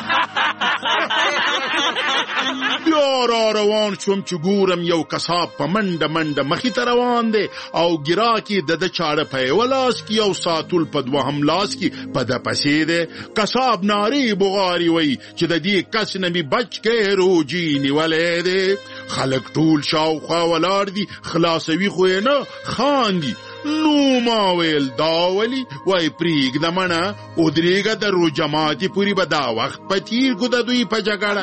بیا را روان شوم چې ګورم یو کساب په منډه مخې ته روان دی او ګراکي د چاړه په یو لاس کې او ساتول په دوهم لاس کې په د پسې دی. کساب ناری بغاري وای چې د دې کس نه می بچ کې روجي نیولې دی. خلک ټول شاوخوا ولاړ دي خلاصوي خو نه خاندي. نو ما ویل دا ولی وای پریږده مړه ودرېږه د روجماتې پورې به دا وخت په تیر کو د دوی په جګړه.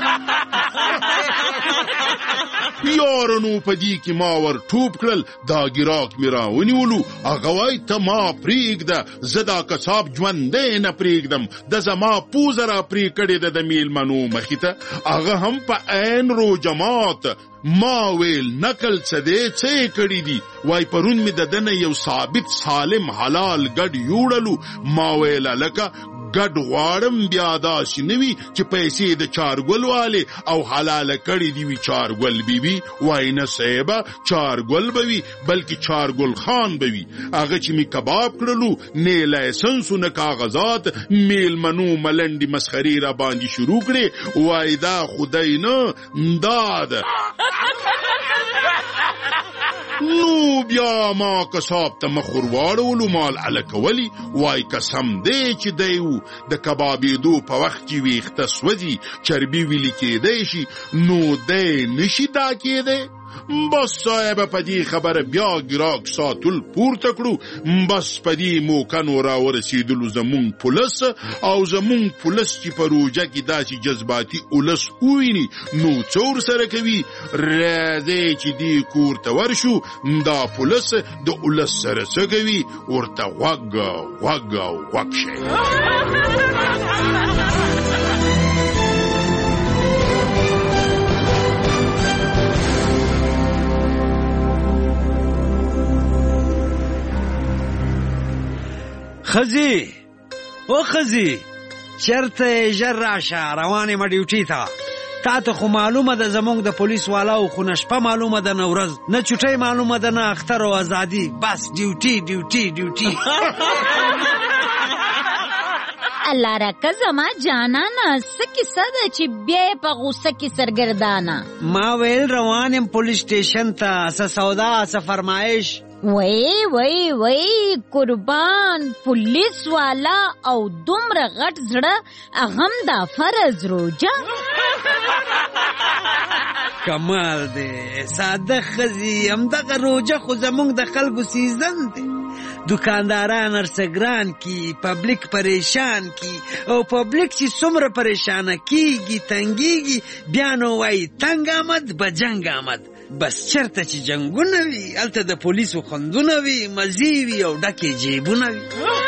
یاره نو په دې کې ما ور ټوپ کړل دا ګراک مې راونیولو. هغه وای ته ما پریږده زه دا کساب ژوندی نه پریږدم د زما پوزه را پرې کړې ده د میلمنو مخې ته هغه هم په عین روجمات. ما ویل نکل څه دی څه کړي دي وای پرون مې د دنه یو ثابت سالم حلال ګډ یوړلو. ما ویل لکه ګډ غواړم بیا داسې نه وي چې پیسې د چارګل والے او حلاله کړي دي وي چارګل بیبي. وای نه صاحبه چارګل به وي بلکې چارګل خان به وي. هغه چې مې کباب کړلو نه لایسنس نه کاغذات میلمنو ملنډې مسخرې را باندې شروع کړې. وای دا خدای نه دا ده. نو بیا ما کساب ته مخ ور واړولو مال الکولی. وای قسم دی چې دیو د کبابېدو په وخت کې ویښته سوځي چربي ویلي کېدی شي نو دی نشي دا کېدی. بس صاحب په دې خبره بیا ګراک ساتل پورته کړو. بس په دې موقع نو را ورسېدلو زمونږ پولیس او زمونږ پولیس چې په روجه کې داسې جذباتي اولس وویني نو څه ورسره کوي. راځئ چې دې کور ته ورشو دا پولیس د اولس سره څه کوي ورته غوږ شي. خزي چرته ژر راشه روانې ما ډیوټي تا ته خو معلومه ده زمونږ د پولیس والاو خو نه شپه معلومه ده نه ورځ نه چوټۍ معلومه ده نه اختر او ازادي بس ډیوټي. الله راکه زما جانانه څه کیسه ده چې بیا په غوسه کې سرګردانه. ما ویل روان یم پولیس سټیشن ته څه سودا څه فرمایش. وای قربان پولیس والا او دومره غټ زړه اغم دا فرض روجه. کمال دی ساده خزي همدغه روجه خو زمونږ د خلکو سیزن دی. دکانداران ارسګران کی پبلک پریشان کی او پبلک چې څومره پریشانه کیږي تنګیږي بیا نو وای تنګ آمد بجنګ آمد. بس چرته چې جنگونه وي هلته د پولیسو خوندونه وي مزې وي او ډکې جیبونه وي.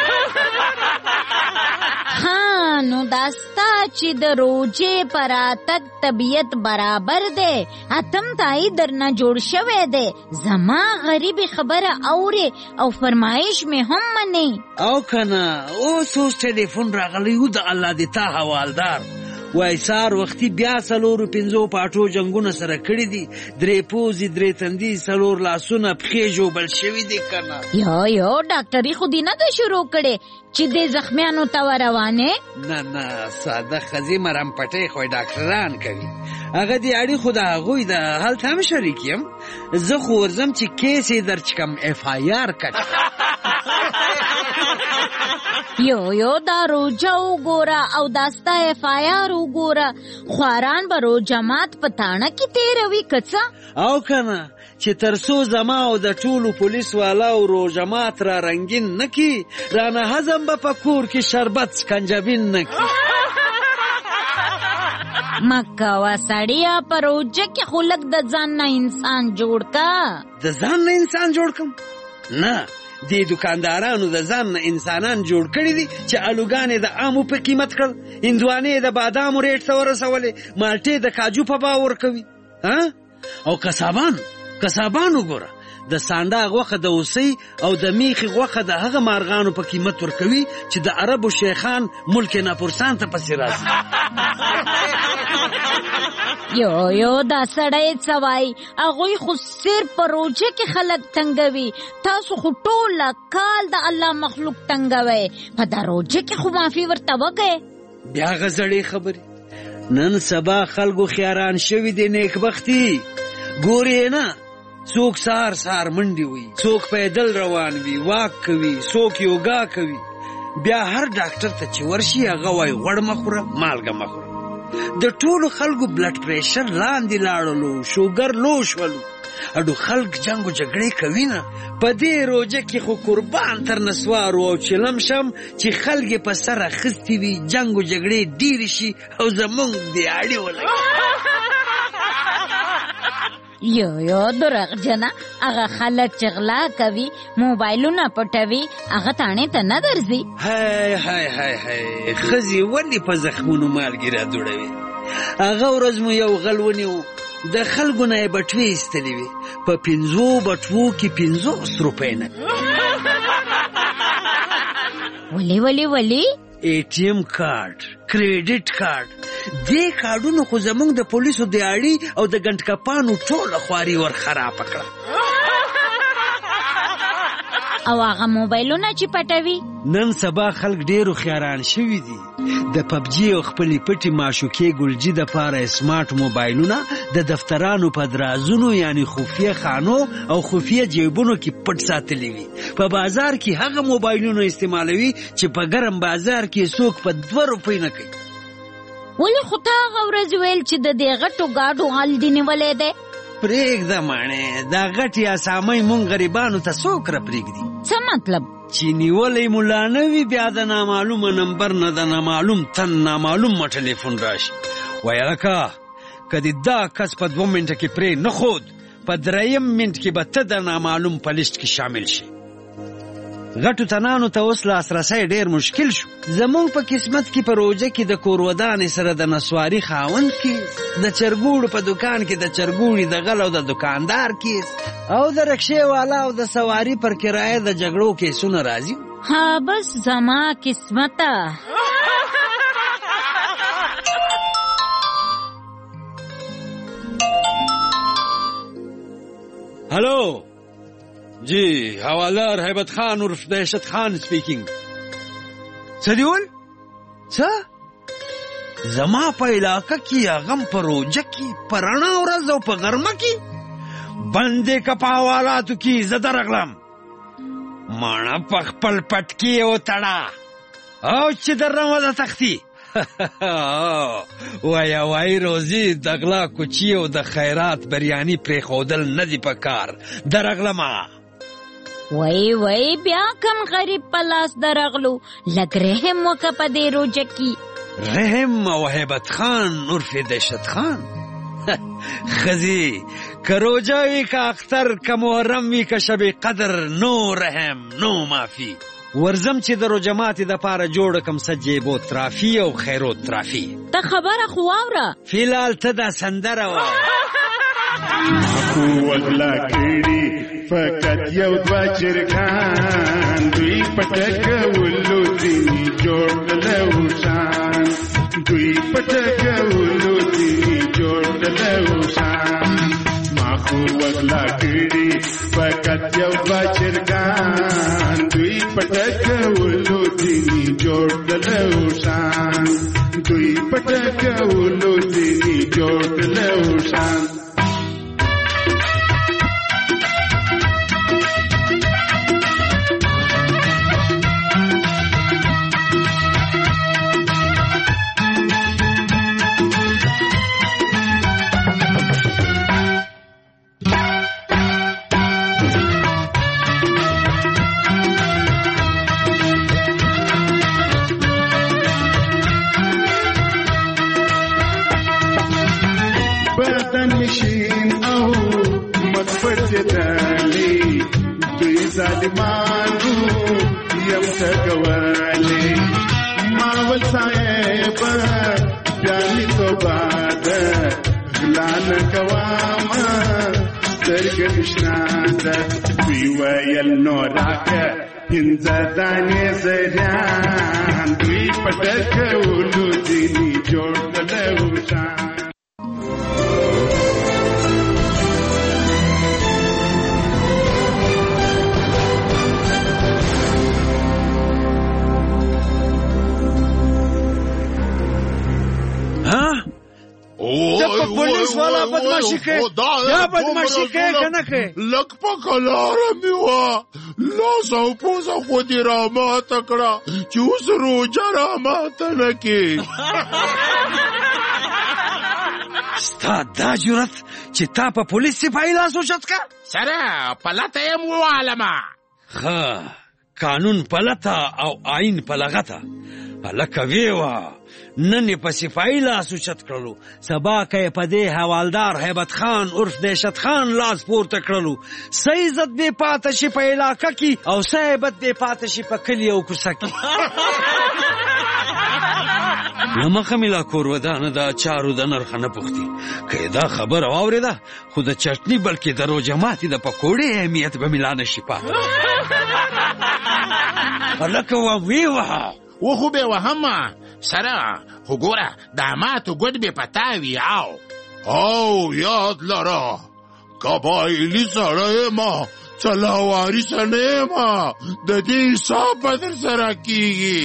ها نو داستا چې د روجې پر اتک طبیعت برابر دی اتم تای درنه جوړ شوی دی. زما غریبی خبره اوري او فرمایش می هم منی او کنه اوس ټلیفون راغلی و د الله دی تا حوالدار. وای سار وختي بیا 4-5 پاټو جنگونه سره کړی دي 3 پوزي 3 تندي 4 لاسونه پخې جوړ شوی دي کنه. یو ډاکټري خو دې نه ده شروع کړي چې دې زخمیانو ته روانه. نه ساده خزي مرم پټي خو ډاکټران کوي هغه دې اړي خدا غوي د حالت هم شریک یم. زه خو ورزم چې کیس درچ کم اف آی آر کړ. یو دا روجه وګوره او داستا اف آی آر وګوره خواران به روجمات په تاڼه کې تیروي کڅه او کنه چې ترسو زما او د ټولو پولیس والاو روجمات را رنگین نکی رانه هضم به په کور کې شربت سکنجبین نکی. مکه وا سړیا په روجه کې خلک د ځان نه انسان جوړ کا. د ځان نه انسان جوړ کم؟ نه دې دکاندارانو د ځان نه انسانان جوړ کړي دي چې الوګانې د آمو په قیمت کړل، هندوانې د بادامو ریټ ته ورسولې، مالټې د کاجو په باور کوي. او کسابان وګوره، د سانډا غوښه د اوسۍ او د میخي غوښه د هغه مارغانو په قیمت ورکوي چې د عربو شیخان ملک ناپورسان ته پسې راځي. یو دا سړی څوای، هغوی خو صرف په روژه کې خلک تنګوي، تاسو خو ټوله کال د الله مخلوق تنګوئ، په دا روژه کې خو معافي ورته وکئ. بیا غزړې خبرې، نن سبا خلکو خیاران شوي دي نیکبختي. ګورې نه، څوک سهار منډې وي، څوک پیدل روان وي، واک کوي، څوک یوګا کوي. بیا هر ډاکټر ته چې ورشي هغه وایي غوړ مه خوره، مالګه مه خوره. د ټولو خلکو بلډ پریشر لاندې لاړلو، شوګر لو شولو. اډو خلک جنګ و جګړې کوي نه، په دې روژه کې خو قربان تر نسوارو او چلم شم چې خلک یې په سر اخیستي وي، جنګ و جګړې ډېرې شي او زمونږ دیاړې ولګي. یو درغجنه، هغه خلک چې غلا کوي، موبایلونه پټوي، هغه تاڼې ته نه درځي. های ښځې ولې په زخمونو مالګې را دوړوي؟ هغه ورځ مو یو غل ونیو، د خلکو نه یې بټوې ایستلې وې، په 5 بټوو کې 50 روپۍ نه. ولې ATM کارت، کریډټ کارت، دې کارډونو خو زمونږ د پولیسو دیاړي او د ګنټکپانو ټوله خواري ور خراب کړه. او هغه موبایلونه چې پټوي، نن سبا خلک ډېرو خیاران شوي دي. د پبجي او خپلې پټې معشوقې ګلجي د پاره سمارټ موبایلونه د دفترانو په درازونو یعنی خفیه خانو او خفیه جیبونو کې پټ ساتلي وي. په بازار کې هغه موبایلونه استعمالوي چې په ګرم بازار کې څوک په 2 روپۍ نه کوي. ولې خو تا هغه ورځ ویل چې د دې غټو ګاډو حال دې نیولی دی؟ پرېږده ماڼې، دا غټې اسامۍ مونږ غریبانو ته څوک را پرېږدي؟ څه مطلب؟ چې نیولی ملا نه وي، بیا د نامعلومه نمبر نه د نامعلوم تن نامعلوم ټلیفون راشي. وایه لکه که دې دا کس په 2 منټه کې پرې نه خود، په 3 منټ کې به ته د نامعلوم په لیست کې شامل شي. غټو تنانو ته اوس لاسرسی ډېر مشکل شو. زمونږ په قسمت کې په روژه کې د کور ودانې سره د نسواري خاوند کیس، د چرګوړو په دکان کې د چرګوړي د غل او د دکاندار کیس، او د رکشې والا او د سواري پر کرایه د جګړو کیسونه راځي. ها بس زما قسمته. هلو جی، حوالدار هیبت خان عرف دهشت خان سپیکینگ. څه دیول؟ څه؟ زما په علاقه کې هغم په روژه کې، په رڼا ورځ او په غرمه کې بندې که په حوالاتو کې زه درغلم. ماڼه په خپل پټکي وتړه او چې درنه د تختي. وای روزي د غلا کوچي او د خیرات بریاني پرېښودل نه دي په کار. درغلمه. وای بیا کم غریب په لاس درغلو، لږ رحم وکړه په دې روژه کې. رحم او هیبت خان عرف دهشت خان. ښځې که روژه وي که اختر که محرم وي که شب قدر، نو رحم نو معافي. ورزم چې د روژه ماتې دپاره جوړه کم سجیبو ترافي او خیرو ترافي. ته خبره خو واوره. فیلال ته دا سندره وه. وغلا کړي فقط یو 2 چرګان، دوی پټکولو ځینې جوړ کړلوشان، دوی پټکولو ځینې جوړ کړلوشان. ما خو وغلا کړي فقط یو 2 چرګان، دوی پټکولو ځینې جوړ کړلوشان، دوی پټکولو ځینې جوړ کړلوشان. بدن مشین او مخ پټ دلی، دوی ظالمانو یم ټکوالې ماول صاحب بیانی توبه ده غلان کواما سترګ نشنا ده وی ویل نو راکه پنځه دانې زریان دوی پټکولو ځینې جوړ کړو شان پولیس والا بدماشي کوي یا بدماشي کوي کنه کوي لک په کلاره میوا لاس او پوزه خو دې راماته کړه چې اوس روجه راماته نه کې ستا دا جرأت چې تا په پولیس سپاهي لاس اوچت کا سره پلته یې موالمه ښه قانون پلته او آئین پلغته هلکه ویوه نن یې په سپاهي لاس اوچت کړلو سبا که یې په دې حوالدار هیبت خان عرف دهشت خان لاس پورته کړلو څه عزت دې پاته شي په علاقه کې او څه هیبت دې پاته شي په کلي او کوڅه کې له مخه مې لا کور ودانه د چارو د نرخه نه پوښتي که یې دا خبره واورېده خو د چټني بلکې د روژه ماتې د پکوړې اهمیت به مې لا نشي پاته هلکه ویې وهه وخو به وهمه سره خو ګوره د ماتو ګوډ به پتاوي او یاد لره قبایلي سړی ما چلاواري سړی ما د دې حساب به در سره کېږي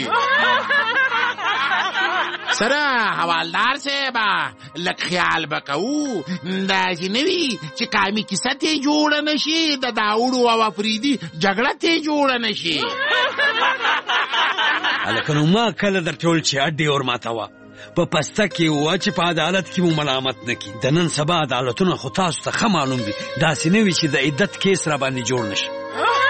سره حوالدار صاحبه لږ خیال به کوو داسې نه وي چې قامي کیسه ترې جوړه نه شي د داوړو او افریدي جګړه ترې جوړه نه شي هلکه نو ما کله درته ویل چې اډې ورماتوه په پسته کې وه چې په عدالت کې مو ملامت نه کړي د نن سبا عدالتونه خو تاسو ته ښه معلوم دي داسې نه وي چې د عدت کیس راباندې جوړ نه شي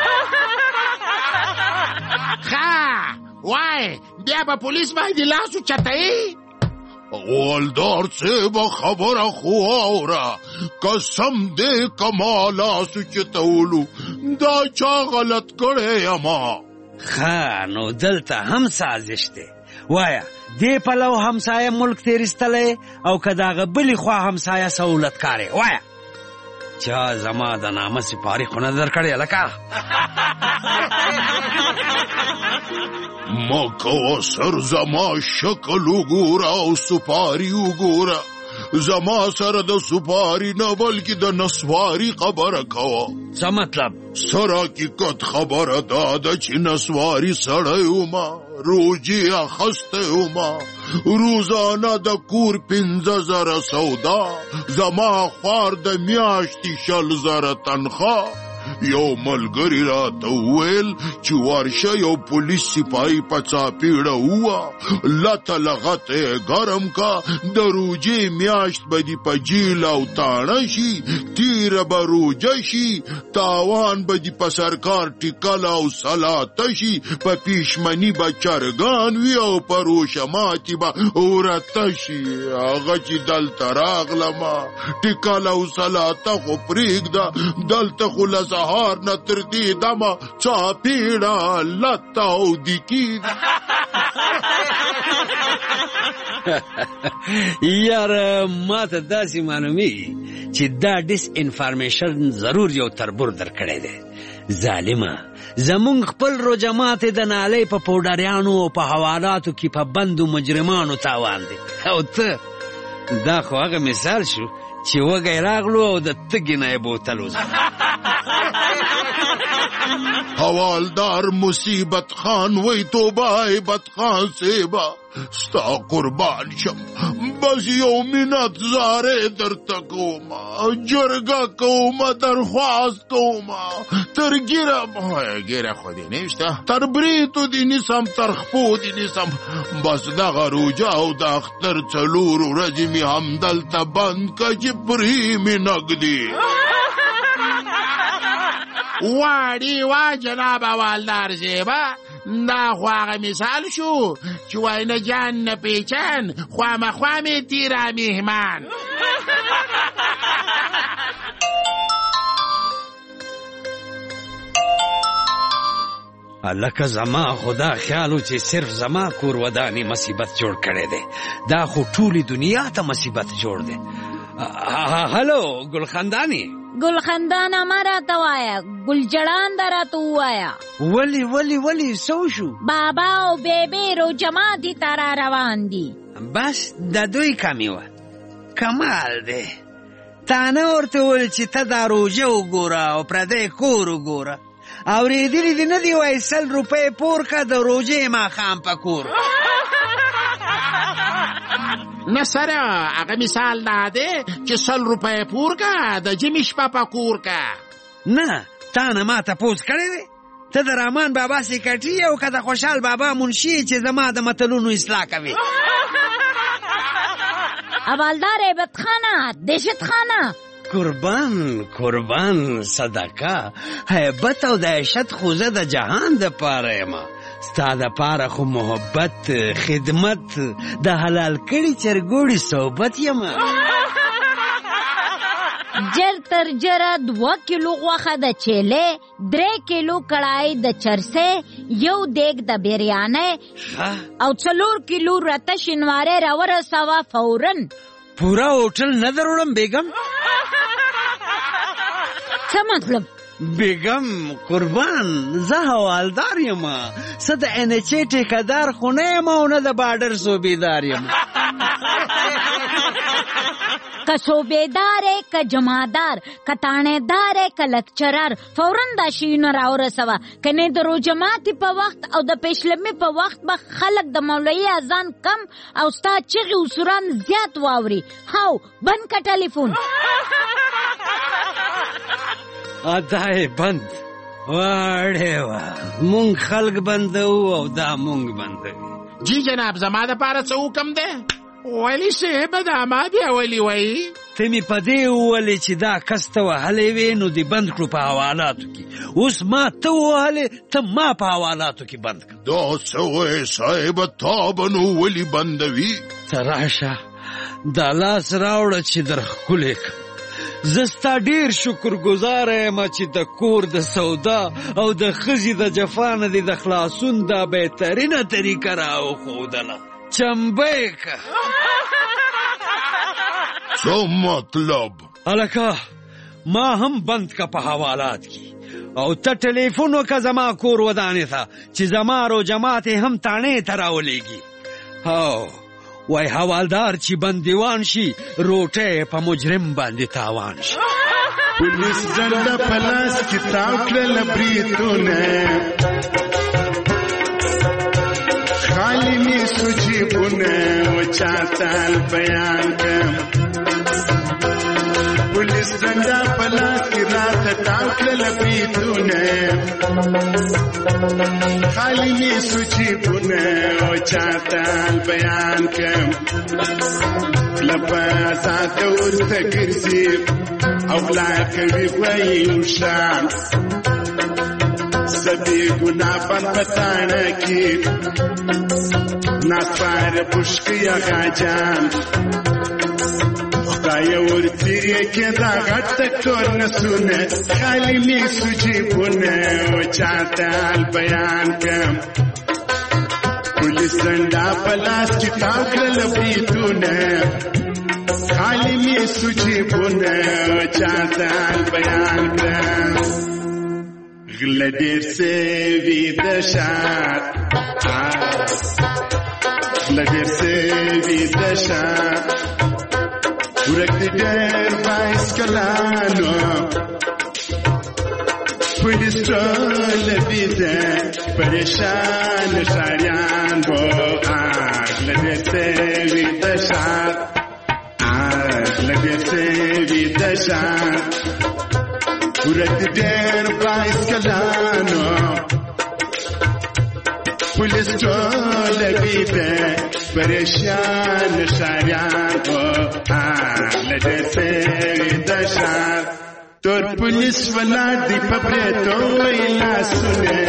ښه وای بیا به پولیس باندې لاس اوچتوي حوالدار صاحب خبره خو اوره قسم دې که ما لاس اوچتولو دا چا غلط کړی یما ښه نو دلته هم سازش دی وایه دې پلو همسایه ملک تېرېستلی او که د هغه بلې خوا همسایه سهولتکار یې وایه چا زما د نامه سپاري خو نه درکړې هلکه مه کوه سر زما شکل وګوره او سپاري وګوره زما سره د سپاري نه بلکې د نسواري خبره کوه څه مطلب سر حقیقت خبره دا ده چې نسواري سړی ومه روجې اخیستی ومه روزانه د کور 15,000 سودا زما خوار د میاشتې 100,000 تنخواه یو ملګری راته وویل چې ورشه یو پولیس سپاهي په څاپېړه ووه لته لغته یې ګرم کا د روجې میاشت به دې په جیل او تاڼه شي تیره به روجه شي تاوان به دې په سرکار ټیکله او سلاته شي په پیشمني به چرګان وي او په روشه ماتې به ورته شي هغه چې دلته راغلمه ټیکله او سلاته خو پرېږده دلته خو له سهار نه تر دې دمه چاپېړه لته او دیکي یاره ما ته داسې معلومیږي چې دا ډس انفارمیشن ضرور یو تربور درکړی دی ظالمه زمونږ خپل روژه ماتې د نالۍ په پوډریانو او په حوالاتو کې په بندو مجرمانو تاوان دی او ته دا خو هغه مثال شو چې وږی راغلو او د تږي نه یې بوتل وځو حوالدار مصیبت خان وی توبه عیبت خان صیبه ستا قربان شم بس یو منت زاره درته کومه جرګه کومه درخواست کومه تر ګیره خو دې نشته تر بریتو دې نیسم تر خپو دې نیسم بس دغه روجه او د اختر 4 ورځې مې همدلته بند که چې پرې مې نږدې واړی وا جناب حوالدار صیبه دا خو هغه مثال شو چې وای نه جان نه پیچن خوامخوا مې تیره مهمان لکه زما خدا خیالو چې صرف زما کور ودانې مصیبت جوړ کړی دی، دا خو ټولې دنیا ته مصیبت جوړ دی. هلو ګلخندانې. ګلخندانه ما راته وایه، ګلجړانده راته ووایه. ولې څه شو؟ بابا او بیبي روجماتي ته را روان دي. بس د دوی کمی وه. کمال دی، تا نه ورته وویل چې ته دا روژه وګوره او پردی کور وګوره؟ اورېدلي دې نه دي وایي 100 روپۍ پور که د روژې ماښام په کور. نه سره هغه مثال دا دی چې 100 روپۍ پور که د جمعې شپه په کور که. نه تا نه ما تپوس کړی دی؟ ته د رحمان بابا سیکرټري او که د خوشحال بابا منشي چې زما د متلونو اصلاح کوي؟ حوالدار عبادت خانه، دهشت خانه. قربان صدقه هیبت او دهشت خو زه د جهان د پاره یم، ستا د پاره خو محبت، خدمت، د حلال کړي چرګوړي صحبت یم. جر تر جره 2 کیلو غوښه د چیلې، 3 کیلو کړای د چرسې، 1 دیګ د بریانۍ او 4 کیلو رته شینوارې راورسوه فورن. پورا هوټل نه دروړم بیگم؟ څه مطلب؟ بیگم قربان زه حوالدار یم، څه د NHA ټیکهدار خو نه یم او نه د بارډر صوبېدار یم. که صوبېدار که جمادار که تانېدار که لکچرار فورن دا شیونه راورسوه، کنې د روجماتي په وخت او د پیشلمي په وخت به خلک د مولوي اذان کم او ستا چغې او سوران زیات واوري. هاو بند که ټلیفون. ادای بند واړې وه، مونږ خلک بندو او دا مونږ بندوي. جی جناب زما دپاره څه حکم دی؟ ولی صاحب دا ما بیا ولی وایي؟ ته مې په دې وولې چې دا کس ته وهلی وې نو دې بند کړو په حوالاتو کې. اوس ما ته ووهلې، ته ما په حوالاتو کې بند کړه. دا څه وایې صاحب، تا به نو ولې بندوي؟ ته راشه دا لاس راوړه چې در ښکلی کړم. زه ستا ډېر شکرګزاره یم چې د کور د سودا او د ښځې د جفا نه دې د خلاصون دا بهترینه طریقه راوښودله. چمبه که څه مطلب؟ هلکه ما هم بند که په حوالات کې، او ته ټلیفون وکړه زما کور ودانې ته چې زما روجمات یې هم تاڼې ته راولېږي. هو وای حوالدار چې بندیوان شي، روټۍ په مجرم باندې تاوان شي. پولیس ډنډه په لاس کې تاو کړله بریتونه، خالی می سجیبونه و چاته بیان کم. پولیس ډنډه په لاس کې راته تاو کړله بریتونه، خالی می سجیبونه و چاته بیان کم. لپا ساته ورته ګرځي او غلا کوي غوی شام، سبي ګناه پتاڼه کې ناسپار پشکی غاجان. خدای ورتیری کې دا غټ کور نسونه، خالی می سجیبونه و چاته بیان کم. پولیس ډنډه په لاس کې تاو کړله بریتونه، خالی می سجیبونه و چاته بیان کم. غله ډېر سوي د ښار، غله ډېر سوي د ښار، ورک دې ډېر بایسکلانو، پولیس ټوله بیده پریشان ښاریان وو. غله ډېر سوي د ښار، غله ډېر سوي د ښار، ورک دې ډېر بایسکلانو، پولیس ټوله بیده پریشان ښاریان وو. غله ډېر سوي د ښار، تور پولیس ولاړ دي په بریتو وایي لاسونه،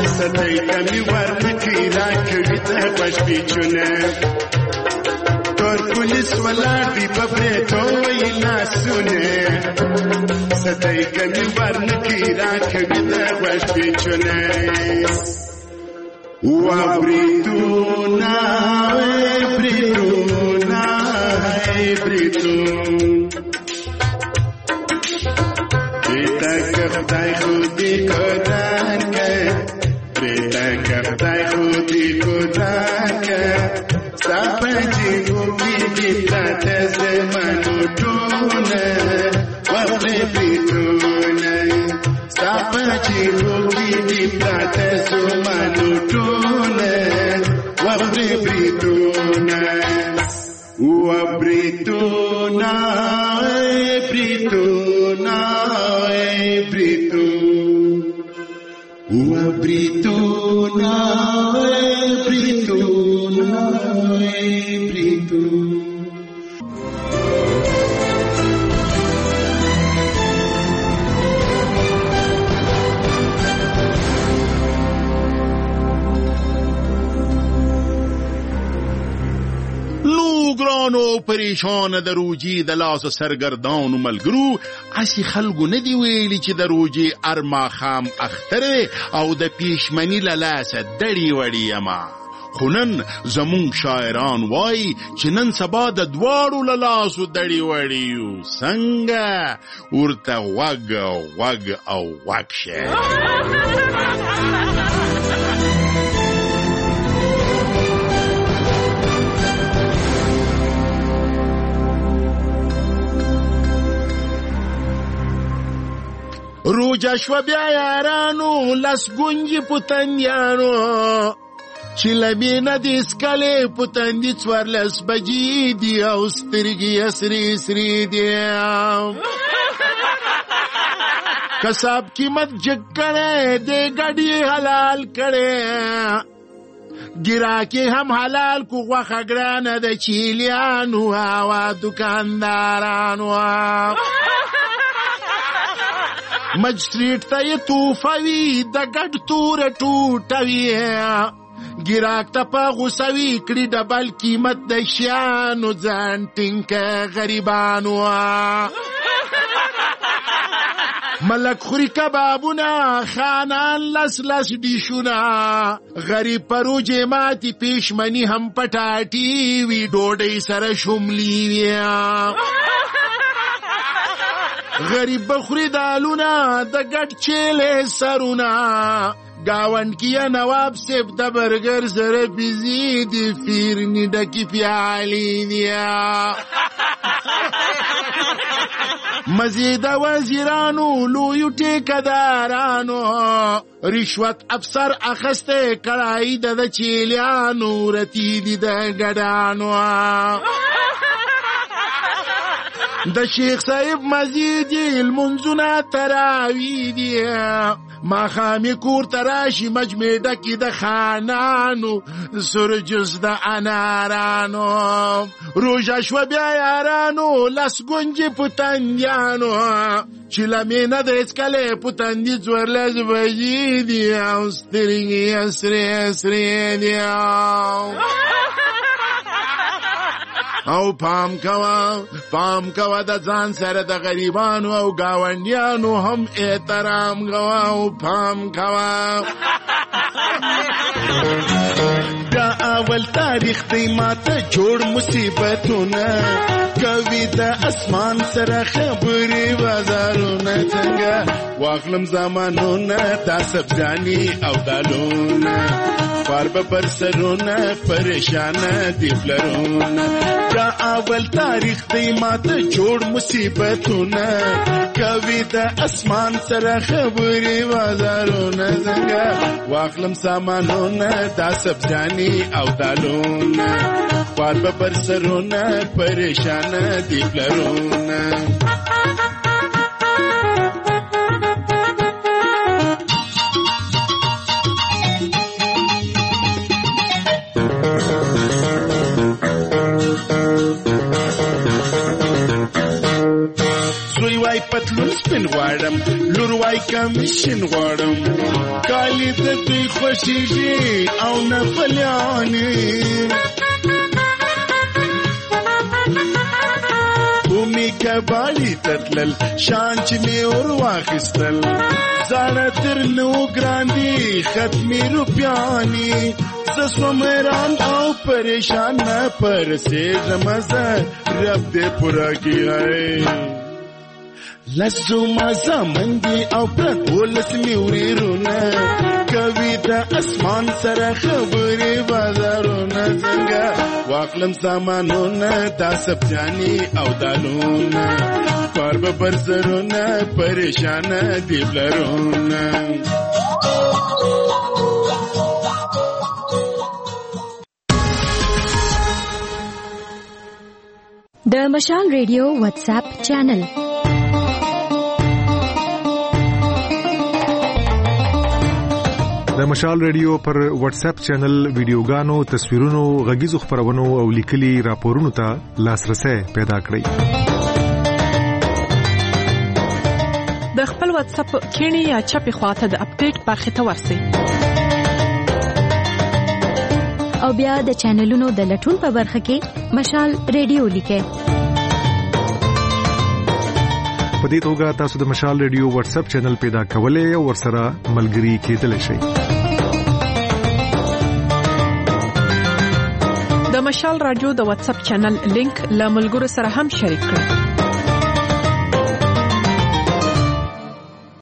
سدی ته مې ورنکړي راکوي د غوږ پیچونه. تور پر پولیس ولاړ دي په پرېټو وي لاسونه صدای ګنې ورنکي راکوي د غوږ پیچونه وبریتونه بریتونه بریتون بیتا که خدای خودی کدن که بیتا که خدای خودی کدن که ساپا جیگو کی بیتا تزمانو دونه وقتی بیتونه ساپا جیگو کی بیتا تزمانو دونه وقتی بیتونه وبریتونه بریتونه بریتون وبریتونه بریتونه بریتون ګرانو پریشان د روجي د لاس سرګردانو ملګرو اسی خلکو نه دی ویلي چې د روجي ارماخام اختره او د پیشمنی له لاسه دړي وړي یما خو نن زمونږ شاعران وایي چې نن سبا د دواړو له لاسو دړي وړي یو څنګه ورته غوږ او غوږ شه روجا شو بیا یارانو لس گنجی پتندیانو چې لبینه د اسکلې پتندی څوار لس بجی دی او سترګې سری سری دی کساب قیمت جگ کرے دے گاڑی حلال کرے ګراکې هم حلال کو غوښه ګرانه د چیلیانو هوا دکاندارانو مج سټریټ ته یې توفوي د ګډ توره ټوټوي ګراک ته په غوسه وي کړي ډبل قیمت د شیانو ځان ټینګه غریبانو ملک خوري کبابونه خانان لس لس ډیشونه غریب پروجې ماتي پیشمني هم پټاټي وي ډوډۍ سره شملي وي غریب بخوري دالونه د ګډ چیلې سرونه گاوند کیا نواب سیب د برګر سره پیزي دی فیرنی ډکی پیالي دیا مزید وزیرانو لویو ټیکدارانو رشوت افسر اخسته کړای د چیلیانو رتی دی د ګډانو د شیخ صاحب مزید المنزونه تراوی دی ما خامی کور تراشی مجمع ډکی د خانانو سرجز د انارانو روژه شو بیا یارانو لس گنجی پتندیانو چې لمینه د اسکلې پتندی څوار لس بجی دی او سترګې سری دی او پام کوا د ځان سره د غریبانو او گاونډیانو هم احترام کوا او پام کوا دا اول تاریخ دی ماته جوړ مصیبتونه کوي د اسمان سره خبرې بازارونه څنګه واخلم زمانونه دا سبزانی او دالونه فاربه پر سرونه پریشان دی فلرونه دا اول تاریخ دی ماته جوړ مصیبتونه کوي د اسمان سره خبرې بازارونه څنګه واخلم سامانونه دا سبزانی او دالونه فاربه پر سرونه پریشان دی فلرونه پتلون سپین غواړم لور وای کمیشن غواړم کالی د دوی خوشیږي او نه فلیانې کباړي تتلل شان چې می اور واخستل زړه تر نو ګراندي ختمي روپیانی زسومران او پریشان پر سے رمزه رب دې پورا کیای لزو مزا مندی او پرد ولس میوریرونا کوي د اسمان سره خبرې بازارونه څنګه واخلم سامانونه دا سبجانی او دالونه پر ببر سرونه پریشان دی بلرونه د مشال ریډیو واتس اپ چینل د مشال ریډیو پر واتس اپ چینل ویډیوګانو، تصویرونو، غږیزو خبرونو او لیکلي راپورونو ته لاسرسي پیدا کړئ. د خپل واتس اپ کینی یا چپی خواته د اپډیټ برخه ته ورسئ. او بیا د چینلونو د لټون په برخه کې مشال ریډیو لیکئ. په دې توګه تاسو د مشال ریډیو واتس اپ چینل پیدا کولای او ورسره ملګري کېدلی شئ. د مشال رادیو د واتس اپ چینل لینک له ملګرو سره هم شریک کړئ.